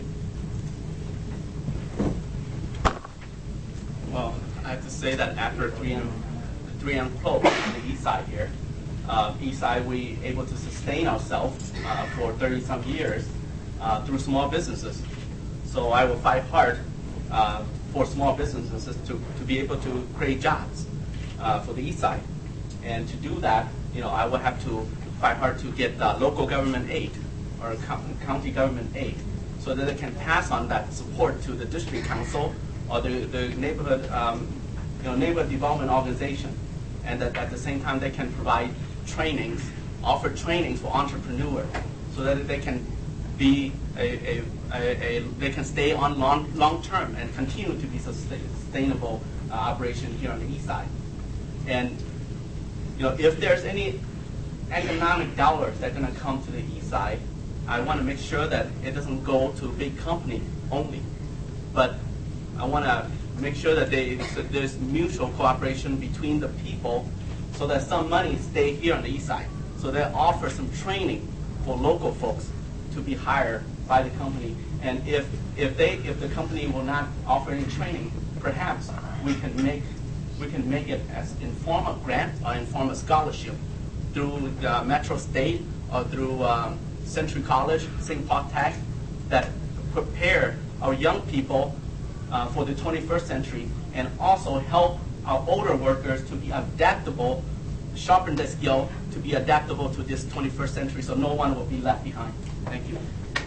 Well, I have to say that after three M, three M closed on the east side here, uh, east side we able to sustain ourselves uh, for thirty some years uh, through small businesses. So I will fight hard uh, for small businesses to, to be able to create jobs uh, for the east side. And to do that, you know, I will have to fight hard to get uh, local government aid or county government aid so that they can pass on that support to the district council or the, the neighborhood, um, you know, neighborhood development organization, and that at the same time they can provide trainings, offer trainings for entrepreneurs, so that they can be a, a, a, a they can stay on long long term and continue to be sustainable uh, operation here on the east side. And you know, if there's any economic dollars that are going to come to the east side, I want to make sure that it doesn't go to a big company only, but I want to make sure that they, so there's mutual cooperation between the people so that some money stay here on the east side. So they offer some training for local folks to be hired by the company. And if, if, they, if the company will not offer any training, perhaps we can make, we can make it as in form of grant or in form of scholarship through the Metro State or through um, Century College, Saint Paul Tech, that prepare our young people Uh, for the twenty-first century, and also help our older workers to be adaptable, sharpen their skill to be adaptable to this twenty-first century, so no one will be left behind. Thank you.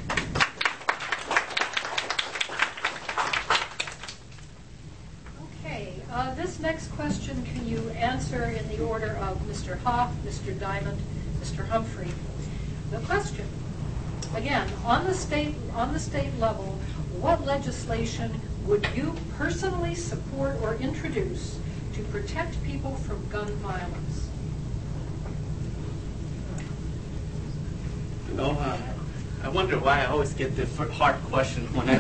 Okay, uh, this next question can you answer in the order of Mister Hoff, Mister Diamond, Mister Humphrey. The question, again, on the state on the state level, what legislation would you personally support or introduce to protect people from gun violence? You know, uh, I wonder why I always get the hard question when I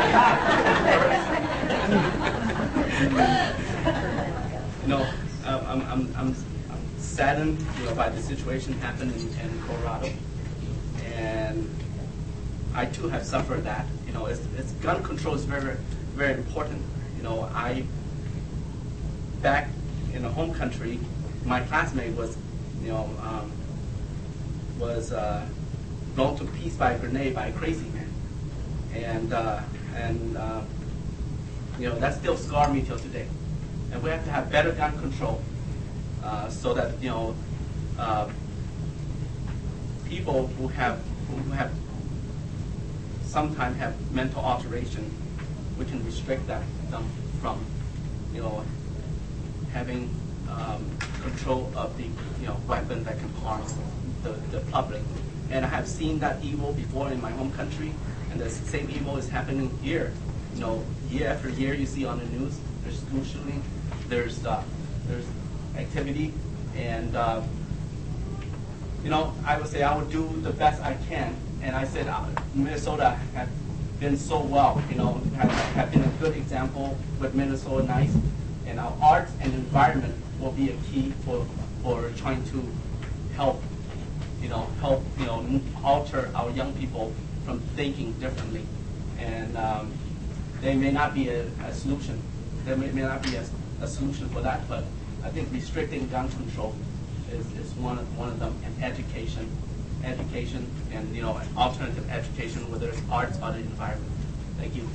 You know, uh, I'm, I'm, I'm, I'm saddened, you know, by the situation happened in, in Colorado, and I too have suffered that. You know, it's, it's gun control is very, very important. You know, I, back in the home country, my classmate was, you know, um, was uh, blown to pieces by a grenade by a crazy man. And, uh, and uh, you know, that still scarred me till today. And we have to have better gun control uh, so that, you know, uh, people who have, who have sometimes have mental alteration, we can restrict that them from, you know, having um, control of the, you know, weapon that can harm the, the public. And I have seen that evil before in my home country, and the same evil is happening here. You know, year after year, you see on the news, there's school shooting, there's uh, there's activity, and uh, you know, I would say I would do the best I can. And I said, uh, Minnesota has been so well, you know, have, have been a good example with Minnesota Nice. And our arts and environment will be a key for, for trying to help, you know, help, you know, alter our young people from thinking differently. And um, they may not be a, a solution. There may, may not be a, a solution for that, but I think restricting gun control is, is one, of, one of them, and education. education and, you know, alternative education, whether it's arts or the environment. Thank you.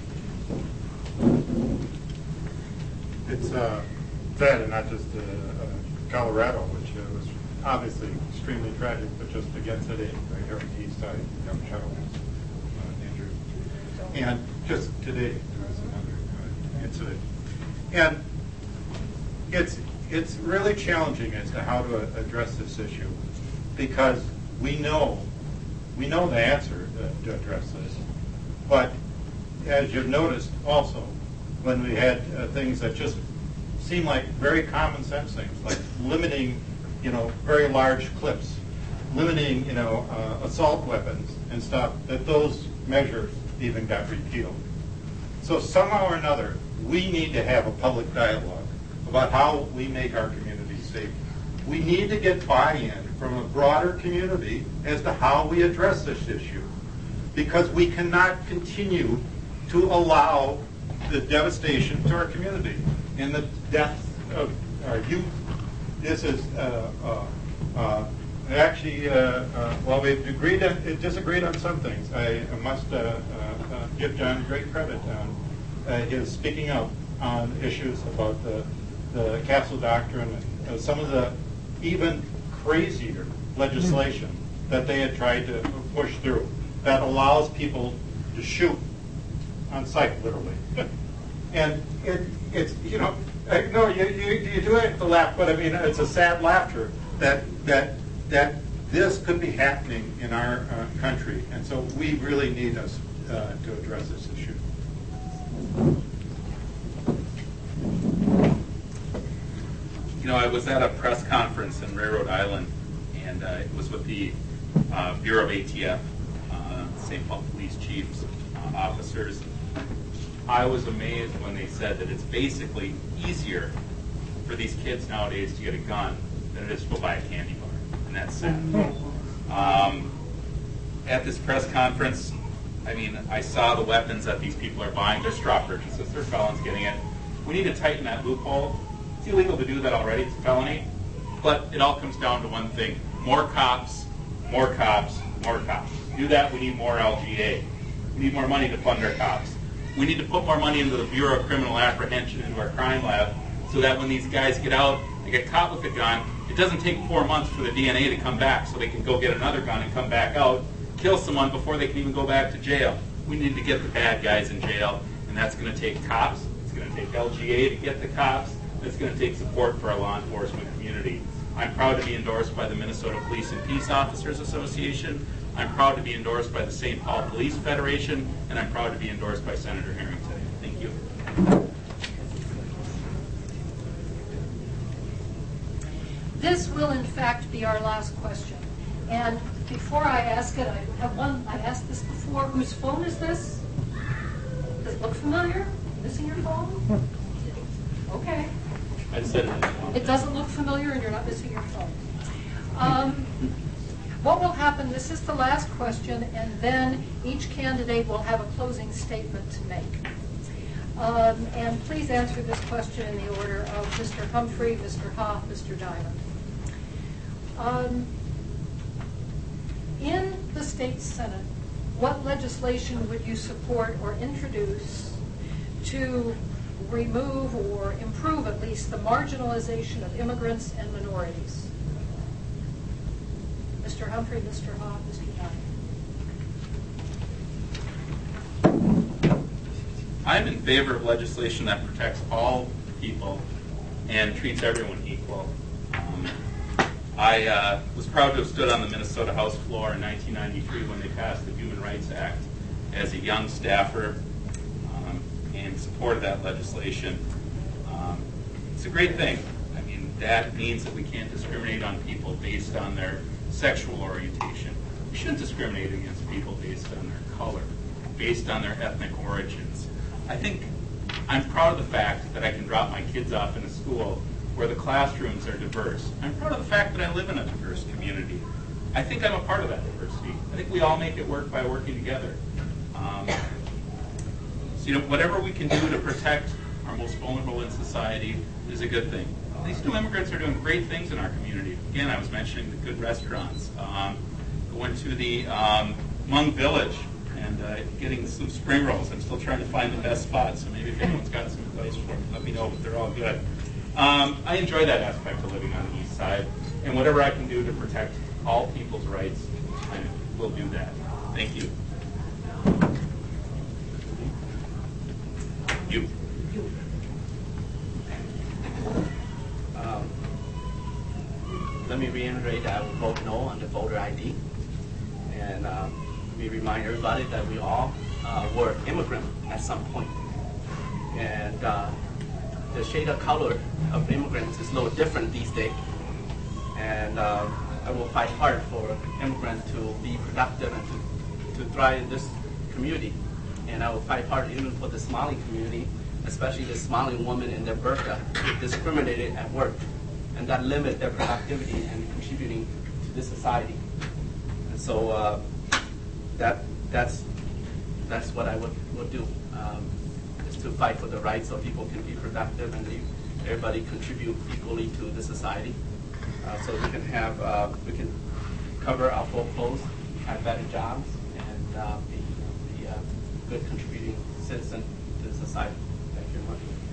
It's uh, sad, and not just uh, uh, Colorado, which uh, was obviously extremely tragic, but just again today, right here on the east side, a young child was uh, injured. And just today, there was another uh, incident. And it's, it's really challenging as to how to address this issue, because we know, we know the answer to, to address this, but as you've noticed also, when we had uh, things that just seem like very common sense things, like limiting, you know, very large clips, limiting, you know, uh, assault weapons and stuff, that those measures even got repealed. So somehow or another, we need to have a public dialogue about how we make our community safe. We need to get buy-in from a broader community as to how we address this issue, because we cannot continue to allow the devastation to our community and the deaths of our youth. This is uh, uh, uh, actually, uh, uh, well, we've agreed on, disagreed on some things. I must uh, uh, uh, give John great credit on uh, his speaking up on issues about the, the capsule doctrine and uh, some of the even crazier legislation that they had tried to push through that allows people to shoot on sight, literally. And it, it's, you know, I, no, you, you, you do have to laugh, but I mean, it's a sad laughter that that that this could be happening in our uh, country, and so we really need us uh, to address this issue. You know, I was at a press conference in Railroad Island, and uh, it was with the uh, Bureau of A T F, uh, Saint Paul Police Chiefs, uh, officers. I was amazed when they said that it's basically easier for these kids nowadays to get a gun than it is to go buy a candy bar, and that's sad. Um, at this press conference, I mean, I saw the weapons that these people are buying. They're straw purchases. They're felons getting it. We need to tighten that loophole. It's illegal to do that already. It's a felony. But it all comes down to one thing. More cops, more cops, more cops. To do that, we need more L G A. We need more money to fund our cops. We need to put more money into the Bureau of Criminal Apprehension, into our crime lab, so that when these guys get out, they get caught with a gun, it doesn't take four months for the D N A to come back so they can go get another gun and come back out, kill someone before they can even go back to jail. We need to get the bad guys in jail, and that's going to take cops. It's going to take L G A to get the cops. It's going to take support for our law enforcement community. I'm proud to be endorsed by the Minnesota Police and Peace Officers Association. I'm proud to be endorsed by the Saint Paul Police Federation, and I'm proud to be endorsed by Senator Herring today. Thank you. This will, in fact, be our last question. And before I ask it, I have one. I've asked this before. Whose phone is this? Does it look familiar? Missing your phone? Okay. I said it. It doesn't look familiar, and you're not missing your phone. Um, what will happen? This is the last question, and then each candidate will have a closing statement to make. Um, and please answer this question in the order of Mister Humphrey, Mister Ha, Mister Diamond. Um, in the state Senate, what legislation would you support or introduce to remove or improve at least the marginalization of immigrants and minorities? Mister Humphrey, Mister Ha, Mister Diamond. I'm in favor of legislation that protects all people and treats everyone equal. Um, I uh, was proud to have stood on the Minnesota House floor in nineteen ninety-three when they passed the Human Rights Act as a young staffer um, and supported that legislation. Um, it's a great thing. I mean, that means that we can't discriminate on people based on their sexual orientation. We shouldn't discriminate against people based on their color, based on their ethnic origins. I think I'm proud of the fact that I can drop my kids off in a school where the classrooms are diverse. I'm proud of the fact that I live in a diverse community. I think I'm a part of that diversity. I think we all make it work by working together. Um, so, you know, whatever we can do to protect our most vulnerable in society is a good thing. These new immigrants are doing great things in our community. Again, I was mentioning the good restaurants. Um, going to the um, Hmong Village and uh, getting some spring rolls. I'm still trying to find the best spot, so maybe if anyone's got some advice for me, let me know, but they're all good. Um, I enjoy that aspect of living on the east side, and whatever I can do to protect all people's rights, I will do that. Thank you. You. Um, let me reiterate that I will vote no on the voter I D. And um, we remind everybody that we all uh, were immigrants at some point. And uh, the shade of color of immigrants is a little different these days. And uh, I will fight hard for immigrants to be productive and to, to thrive in this community. And I will fight hard even for the Somali community especially the smiling woman in their burqa, get discriminated at work, and that limit their productivity and contributing to this society. And so uh, that that's that's what I would, would do, um, is to fight for the rights so people can be productive and they, everybody contribute equally to the society. Uh, so we can have, uh, we can cover our full clothes, have better jobs, and uh, be, be a good contributing citizen to the society. Thank you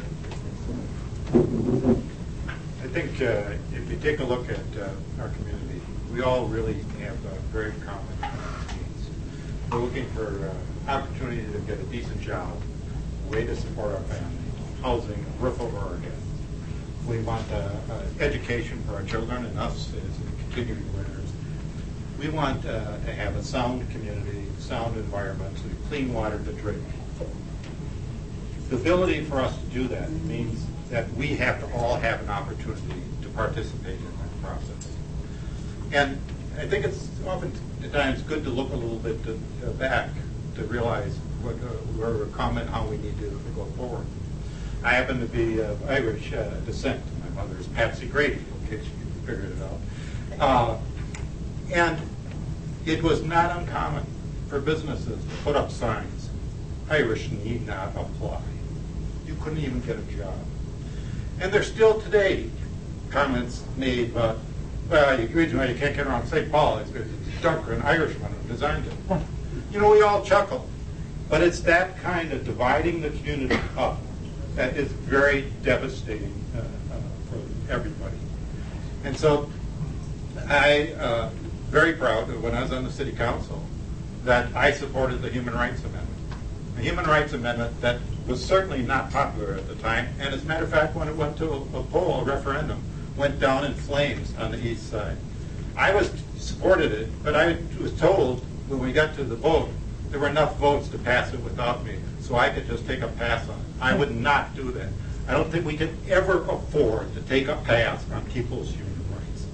very much. I think uh, if you take a look at uh, our community, we all really have uh, very common uh, needs. We're looking for uh, opportunity to get a decent job, a way to support our family, housing, a roof over our heads. We want uh, uh, education for our children and us as continuing learners. We want uh, to have a sound community, sound environment, clean water to drink. The ability for us to do that means that we have to all have an opportunity to participate in that process. And I think it's oftentimes good to look a little bit to, uh, back to realize what, uh, where we're coming, how we need to, to go forward. I happen to be of Irish uh, descent. My mother is Patsy Grady, in case you figured it out. Uh, and it was not uncommon for businesses to put up signs, Irish need not apply. You couldn't even get a job. And there's still today comments made about, well, the reason why you can't get around Saint Paul is because it's Dunker, an Irishman, who designed it. You know, we all chuckle. But it's that kind of dividing the community up that is very devastating uh, uh, for everybody. And so I uh, very proud that when I was on the city council that I supported the Human Rights Amendment. The Human Rights Amendment that was certainly not popular at the time, and as a matter of fact, when it went to a, a poll, a referendum, went down in flames on the east side. I was supported it, but I was told when we got to the vote, there were enough votes to pass it without me, so I could just take a pass on it. I would not do that. I don't think we can ever afford to take a pass on people's human rights.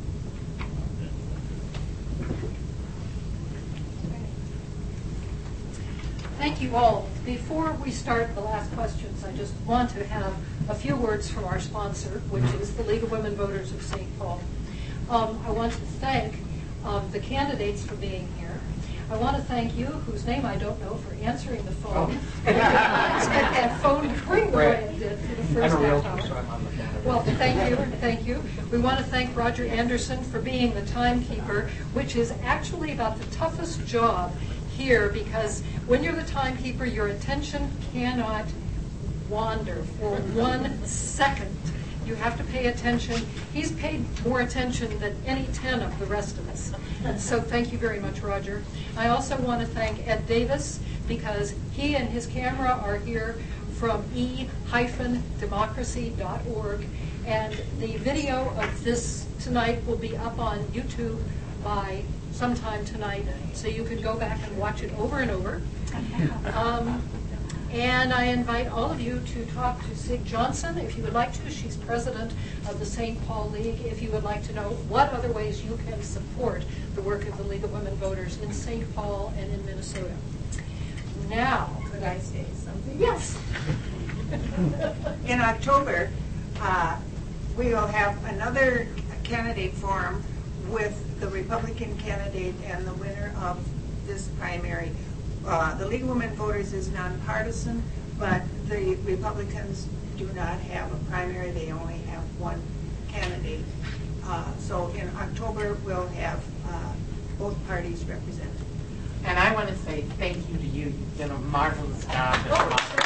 Thank you all. Before we start the last questions, I just want to have a few words from our sponsor, which is the League of Women Voters of Saint Paul. Um, I want to thank um, the candidates for being here. I want to thank you, whose name I don't know, for answering the phone. Oh. And that phone going the way it did for the first half hour. So I'm on the phone. Well, thank you, thank you. We want to thank Roger Anderson for being the timekeeper, which is actually about the toughest job here, because when you're the timekeeper, your attention cannot wander for one second. You have to pay attention. He's paid more attention than any ten of the rest of us. And so thank you very much, Roger. I also want to thank Ed Davis, because he and his camera are here from e dash democracy dot org. And the video of this tonight will be up on YouTube by sometime tonight, so you can go back and watch it over and over. Um, And I invite all of you to talk to Sig Johnson if you would like to. She's president of the Saint Paul League. If you would like to know what other ways you can support the work of the League of Women Voters in Saint Paul and in Minnesota. Now, could I say something? Yes. In October, uh, we will have another candidate forum with the Republican candidate and the winner of this primary. Uh, the League of Women Voters is nonpartisan, but the Republicans do not have a primary. They only have one candidate. Uh, so in October, we'll have uh, both parties represented. And I want to say thank you to you. You've done a marvelous job.